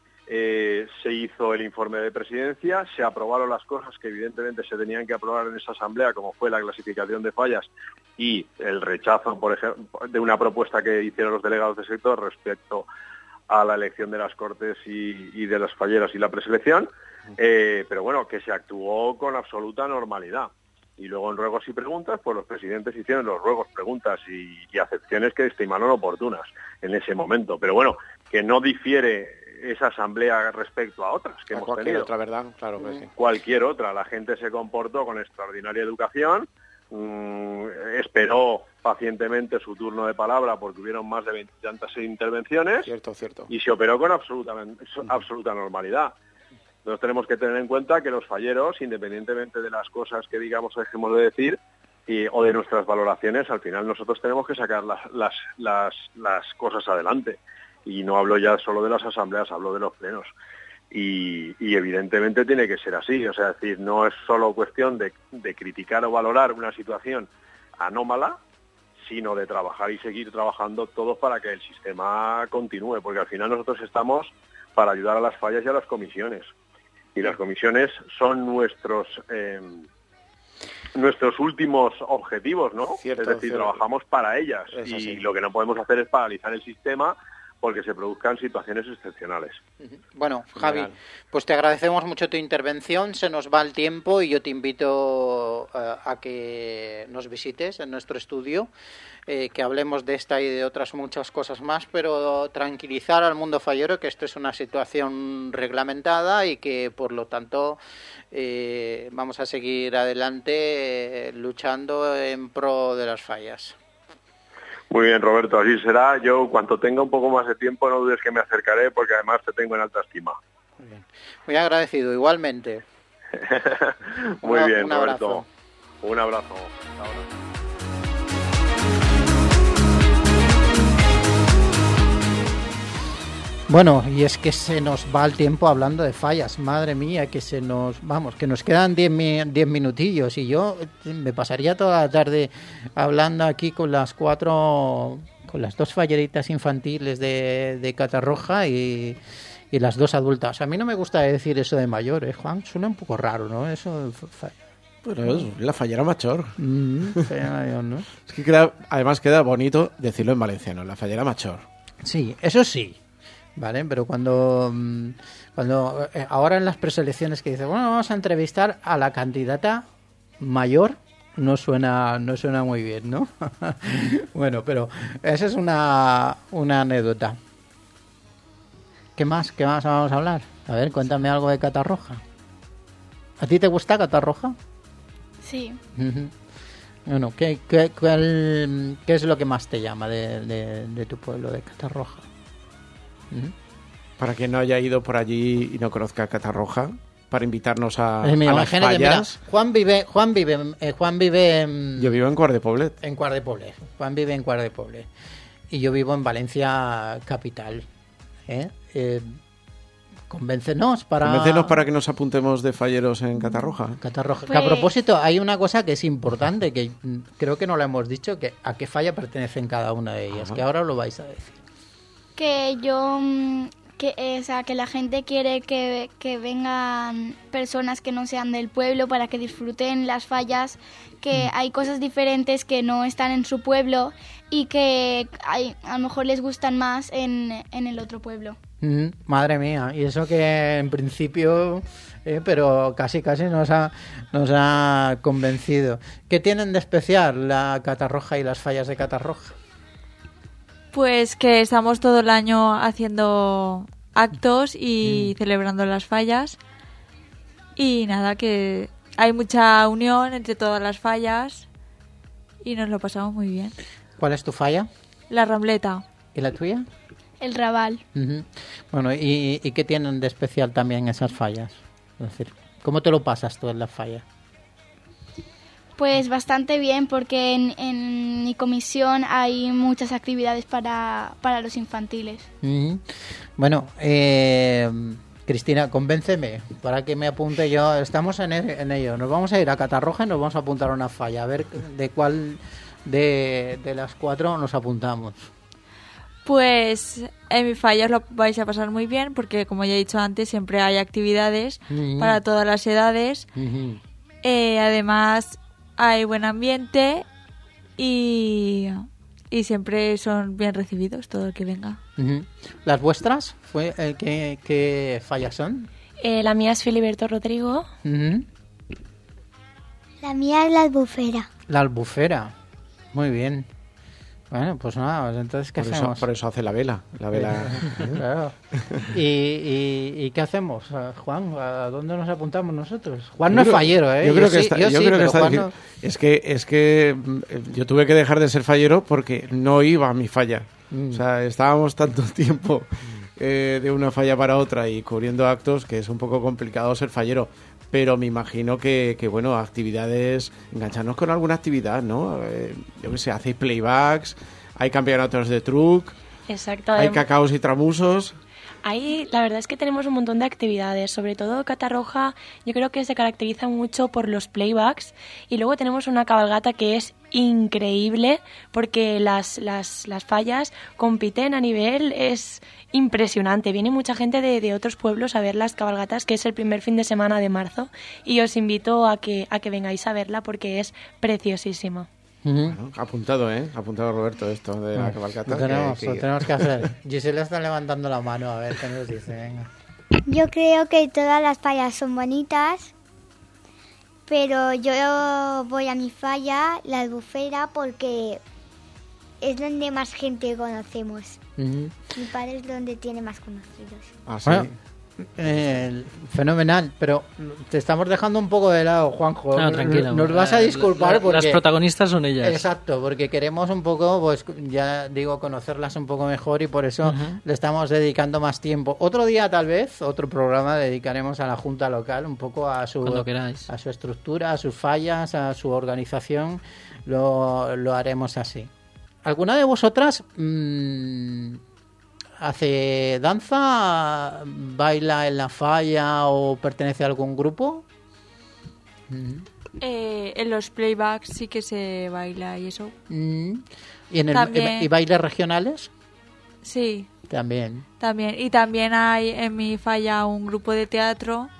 I: se hizo el informe de presidencia, se aprobaron las cosas que evidentemente se tenían que aprobar en esa asamblea, como fue la clasificación de fallas y el rechazo, por ejemplo, de una propuesta que hicieron los delegados de sector respecto a la elección de las Cortes y de las falleras y la preselección, pero bueno, que se actuó con absoluta normalidad. Y luego en ruegos y preguntas, pues los presidentes hicieron los ruegos, preguntas y acepciones que estimaron oportunas en ese momento. Pero bueno, que no difiere esa asamblea respecto a otras que hemos
C: cualquier
I: tenido.
C: Otra, ¿verdad? Claro que sí.
I: Cualquier otra. La gente se comportó con extraordinaria educación, esperó pacientemente su turno de palabra porque hubieron más de 20 y tantas intervenciones.
C: Cierto.
I: Y se operó con absoluta normalidad. Entonces tenemos que tener en cuenta que los falleros, independientemente de las cosas que digamos o dejemos de decir o de nuestras valoraciones, al final nosotros tenemos que sacar las cosas adelante. Y no hablo ya solo de las asambleas, hablo de los plenos. Y evidentemente tiene que ser así. O sea, es decir, no es solo cuestión de criticar o valorar una situación anómala, sino de trabajar y seguir trabajando todos para que el sistema continúe. Porque al final nosotros estamos para ayudar a las fallas y a las comisiones. Y las comisiones son nuestros últimos objetivos, ¿no?
C: Cierto,
I: es decir, trabajamos para ellas.
C: Es
I: y
C: así.
I: lo que no podemos hacer es paralizar el sistema porque se produzcan situaciones excepcionales.
A: Bueno, Javi, pues te agradecemos mucho tu intervención, se nos va el tiempo y yo te invito a que nos visites en nuestro estudio, que hablemos de esta y de otras muchas cosas más, pero tranquilizar al mundo fallero que esto es una situación reglamentada y que por lo tanto vamos a seguir adelante luchando en pro de las fallas.
I: Muy bien, Roberto, así será. Yo, cuando tenga un poco más de tiempo, no dudes que me acercaré, porque además te tengo en alta estima.
A: Muy agradecido, igualmente.
I: Muy bien,
A: un
I: Roberto.
A: abrazo.
I: Un abrazo. Hasta ahora.
A: Bueno, y es que se nos va el tiempo hablando de fallas, madre mía, que que nos quedan 10 minutillos y yo me pasaría toda la tarde hablando aquí con las dos falleritas infantiles de Catarroja y las dos adultas. A mí no me gusta decir eso de mayor, Juan, suena un poco raro, ¿no? Eso...
C: Bueno, es la fallera mayor.
A: Fallera mayor, ¿no?
C: Es que además queda bonito decirlo en valenciano, la fallera mayor.
A: Sí, eso sí. Vale, pero cuando ahora en las preselecciones que dice, bueno, vamos a entrevistar a la candidata mayor, no suena muy bien, ¿no? Bueno, pero esa es una anécdota. ¿Qué más vamos a hablar? A ver, cuéntame algo de Catarroja. ¿A ti te gusta Catarroja?
D: Sí.
A: Bueno, ¿qué es lo que más te llama de tu pueblo, de Catarroja?
C: Para quien no haya ido por allí y no conozca Catarroja, para invitarnos a las
A: imagínate,
C: fallas.
A: Mira, Juan vive
C: Yo vivo en Quart de Poblet.
A: En Quart de Poblet. Juan vive en Quart de Poblet. Y yo vivo en Valencia capital. Convéncenos para
C: que nos apuntemos de falleros en Catarroja.
A: Catarroja.
D: Pues...
A: A propósito, hay una cosa que es importante, que creo que no la hemos dicho, que a qué falla pertenecen cada una de ellas, que ahora lo vais a decir.
D: Que la gente quiere que vengan personas que no sean del pueblo para que disfruten las fallas, que hay cosas diferentes que no están en su pueblo y que a lo mejor les gustan más en el otro pueblo.
A: Madre mía, y eso que en principio, pero casi nos ha convencido. ¿Qué tienen de especial la Catarroja y las fallas de Catarroja?
E: Pues que estamos todo el año haciendo actos y celebrando las fallas. Y nada, que hay mucha unión entre todas las fallas y nos lo pasamos muy bien.
A: ¿Cuál es tu falla?
E: La Rambleta.
A: ¿Y la tuya?
D: El Raval.
A: Bueno, ¿y qué tienen de especial también esas fallas? Es decir, ¿cómo te lo pasas tú en la falla?
D: Pues bastante bien, porque en mi comisión hay muchas actividades para los infantiles.
A: Bueno, Cristina, convénceme para que me apunte yo. Estamos en ello. Nos vamos a ir a Catarroja y nos vamos a apuntar a una falla. A ver de cuál de las 4 nos apuntamos.
E: Pues en mi falla os lo vais a pasar muy bien, porque como ya he dicho antes, siempre hay actividades para todas las edades. Además, hay buen ambiente y siempre son bien recibidos todo el que venga.
A: ¿Las vuestras? ¿Qué fallas son?
G: La mía es Filiberto Rodrigo.
F: La mía es la Albufera.
A: La Albufera. Muy bien. Bueno, pues nada, pues entonces ¿qué hacemos?
C: Por eso hace la vela.
A: Claro. ¿Y qué hacemos, Juan? ¿A dónde nos apuntamos nosotros? Juan no es fallero, ¿eh?
C: Yo creo que está
A: Juan
C: difícil. Es que yo tuve que dejar de ser fallero porque no iba a mi falla. O sea, estábamos tanto tiempo de una falla para otra y cubriendo actos que es un poco complicado ser fallero. Pero me imagino que bueno, actividades, engancharnos con alguna actividad, ¿no? Yo qué sé, hacéis playbacks, hay campeonatos de truc,
G: exacto,
C: hay cacaos y tramusos.
G: Ahí la verdad es que tenemos un montón de actividades, sobre todo Catarroja yo creo que se caracteriza mucho por los playbacks y luego tenemos una cabalgata que es increíble porque las fallas compiten a nivel, es impresionante, viene mucha gente de otros pueblos a ver las cabalgatas, que es el primer fin de semana de marzo y os invito a que vengáis a verla porque es preciosísima.
C: Bueno, apuntado Roberto esto de la cabalgata.
A: Lo tenemos que hacer. Gisela está levantando la mano, a ver qué nos dice. Venga.
F: Yo creo que todas las fallas son bonitas, pero yo voy a mi falla, la Albufera, porque es donde más gente conocemos. Mi padre es donde tiene más conocidos.
C: Ah, sí.
A: Bueno, Fenomenal, pero te estamos dejando un poco de lado, Juanjo.
B: No, tranquilo.
A: Nos vas a disculpar porque...
B: Las protagonistas son ellas.
A: Exacto, porque queremos un poco, pues ya digo, conocerlas un poco mejor y por eso le estamos dedicando más tiempo. Otro día, tal vez, otro programa dedicaremos a la Junta Local, un poco a su estructura, a sus fallas, a su organización. Lo haremos así. ¿Alguna de vosotras hace danza, baila en la falla o pertenece a algún grupo?
E: En los playbacks sí que se baila y eso.
A: ¿Y ¿y bailes regionales?
E: Sí.
A: También.
E: Y también hay en mi falla un grupo de teatro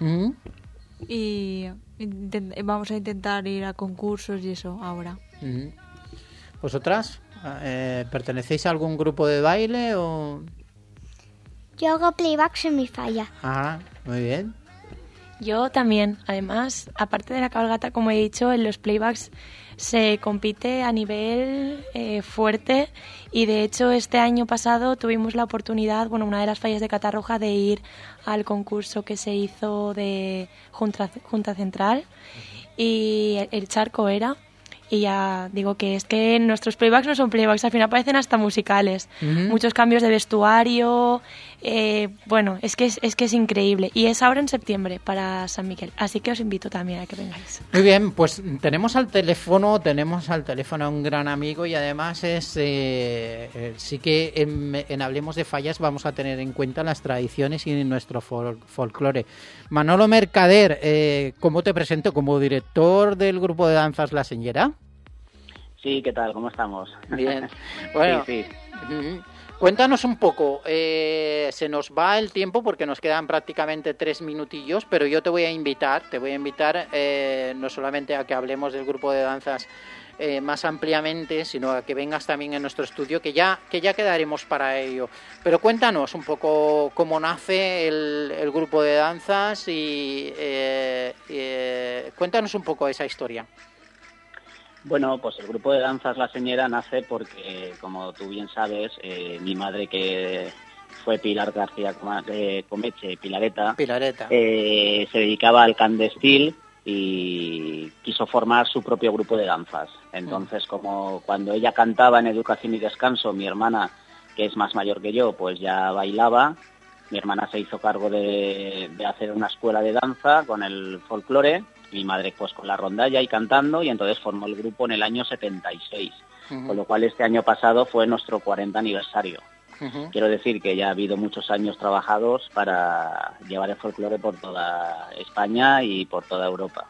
E: y vamos a intentar ir a concursos y eso ahora.
A: ¿Vosotras? ¿Pertenecéis a algún grupo de baile o...?
F: Yo hago playbacks en mi falla.
A: Ah, muy bien.
G: Yo también. Además, aparte de la cabalgata, como he dicho, en los playbacks se compite a nivel fuerte y de hecho este año pasado tuvimos la oportunidad, una de las fallas de Catarroja, de ir al concurso que se hizo de Junta Central y el Charco era. Y ya digo que es que nuestros playbacks no son playbacks, al final parecen hasta musicales. Muchos cambios de vestuario, es que es increíble. Y es ahora en septiembre para San Miguel, así que os invito también a que vengáis.
A: Muy bien, pues tenemos al teléfono a un gran amigo y además sí que en Hablemos de Fallas vamos a tener en cuenta las tradiciones y nuestro folclore. Manolo Mercader, ¿cómo te presento? ¿Como director del grupo de danzas La Señera?
J: Sí, ¿qué tal? ¿Cómo estamos?
A: Bien. Bueno, sí. Cuéntanos un poco. Se nos va el tiempo porque nos quedan prácticamente 3 minutillos, pero yo te voy a invitar no solamente a que hablemos del grupo de danzas más ampliamente, sino a que vengas también en nuestro estudio, que ya quedaremos para ello. Pero cuéntanos un poco cómo nace el grupo de danzas y cuéntanos un poco esa historia.
J: Bueno, pues el grupo de danzas La Señera nace porque, como tú bien sabes, mi madre, que fue Pilar García Comeche, Pilareta. Se dedicaba al candestil y quiso formar su propio grupo de danzas. Entonces, como cuando ella cantaba en Educación y Descanso, mi hermana, que es más mayor que yo, pues ya bailaba. Mi hermana se hizo cargo de hacer una escuela de danza con el folclore. Mi madre pues con la rondalla y cantando, y entonces formó el grupo en el año 76, con lo cual este año pasado fue nuestro 40 aniversario. Quiero decir que ya ha habido muchos años trabajados para llevar el folclore por toda España y por toda Europa.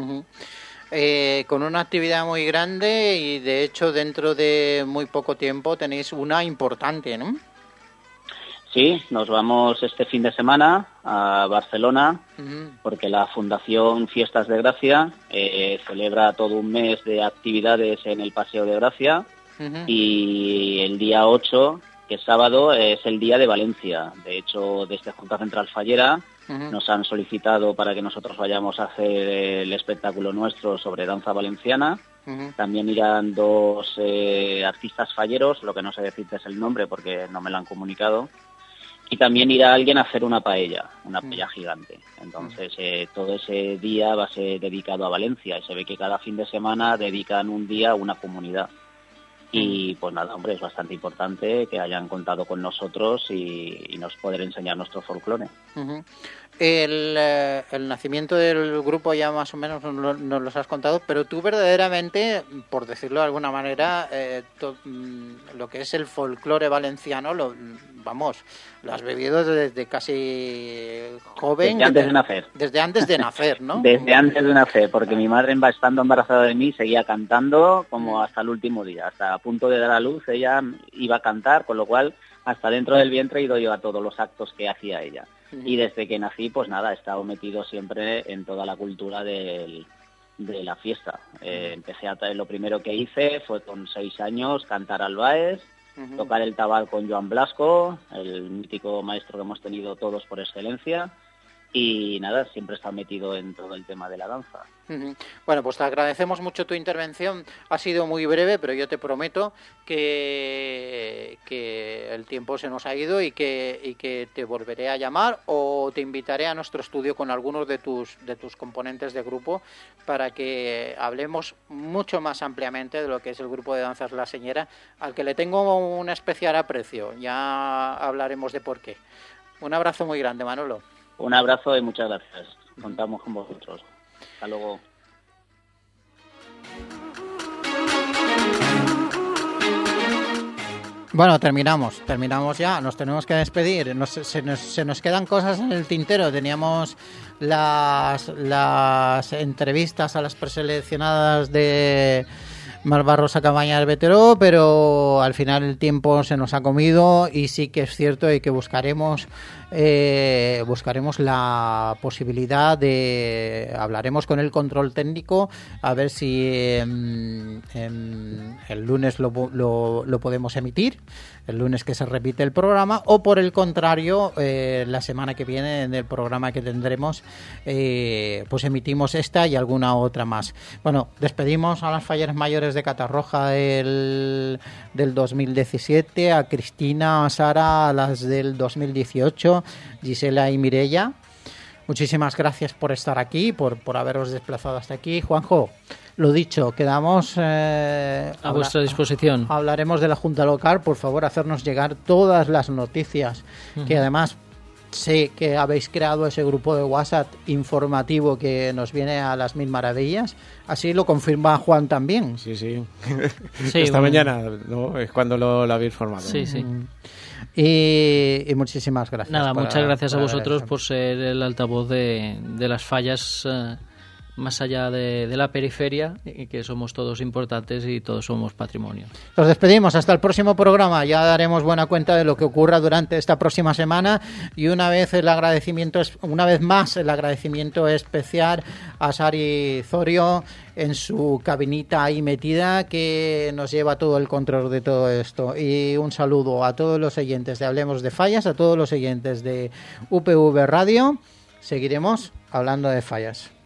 A: Con una actividad muy grande y de hecho dentro de muy poco tiempo tenéis una importante, ¿no?
J: Sí, nos vamos este fin de semana a Barcelona porque la Fundación Fiestas de Gracia celebra todo un mes de actividades en el Paseo de Gracia y el día 8, que es sábado, es el día de Valencia. De hecho, desde Junta Central Fallera nos han solicitado para que nosotros vayamos a hacer el espectáculo nuestro sobre danza valenciana. También irán 2 artistas falleros, lo que no sé decirte es el nombre porque no me lo han comunicado. Y también irá alguien a hacer una paella gigante. Entonces, todo ese día va a ser dedicado a Valencia. Y se ve que cada fin de semana dedican un día a una comunidad. Y pues nada, hombre, es bastante importante que hayan contado con nosotros y nos poder enseñar nuestro folclore.
A: El nacimiento del grupo ya más o menos nos los has contado, pero tú verdaderamente, por decirlo de alguna manera, lo que es el folclore valenciano, lo has bebido desde casi joven.
J: Desde antes de nacer.
A: Desde antes de nacer, ¿no?
J: Desde antes de nacer, porque mi madre, estando embarazada de mí, seguía cantando como hasta el último día. Hasta a punto de dar a luz, ella iba a cantar, con lo cual hasta dentro del vientre he ido yo a todos los actos que hacía ella. Y desde que nací, pues nada, he estado metido siempre en toda la cultura de la fiesta. Lo primero que hice fue con 6 años cantar albaes, tocar el tabal con Joan Blasco, el mítico maestro que hemos tenido todos por excelencia, y nada, siempre está metido en todo el tema de la danza.
A: Bueno, pues te agradecemos mucho tu intervención. Ha sido muy breve, pero yo te prometo que el tiempo se nos ha ido y que te volveré a llamar o te invitaré a nuestro estudio con algunos de tus componentes de grupo para que hablemos mucho más ampliamente de lo que es el grupo de danzas La Señera, al que le tengo un especial aprecio. Ya hablaremos de por qué. Un abrazo muy grande, Manolo.
J: Un abrazo y muchas gracias. Contamos con vosotros. Hasta luego.
A: Bueno, terminamos ya, nos tenemos que despedir. Se nos quedan cosas en el tintero. Teníamos las entrevistas a las preseleccionadas de Malvarrosa Cabañas Veteró, pero al final el tiempo se nos ha comido y sí que es cierto y que buscaremos la posibilidad de hablaremos con el control técnico a ver si el lunes lo podemos emitir, el lunes que se repite el programa, o por el contrario la semana que viene en el programa que tendremos pues emitimos esta y alguna otra más. Bueno, despedimos a las falleras mayores de Catarroja del 2017, a Cristina, a Sara, a las del 2018, Gisela y Mireia. Muchísimas gracias por estar aquí, por haberos desplazado hasta aquí. Juanjo, lo dicho, quedamos
B: a vuestra disposición.
A: Hablaremos de la Junta Local, por favor, hacernos llegar todas las noticias, que además sé que habéis creado ese grupo de WhatsApp informativo que nos viene a las mil maravillas. Así lo confirma Juan también.
C: Sí. Esta mañana, ¿no? Es cuando lo habéis formado.
B: Sí.
A: Y muchísimas gracias.
B: Nada, muchas gracias a vosotros por ser el altavoz de las fallas más allá de la periferia, y que somos todos importantes y todos somos patrimonio.
A: Nos despedimos hasta el próximo programa. Ya daremos buena cuenta de lo que ocurra durante esta próxima semana, y una vez más el agradecimiento especial a Sari Zorio en su cabinita ahí metida, que nos lleva todo el control de todo esto. Y un saludo a todos los oyentes de Hablemos de Fallas, a todos los oyentes de UPV Radio. Seguiremos hablando de fallas.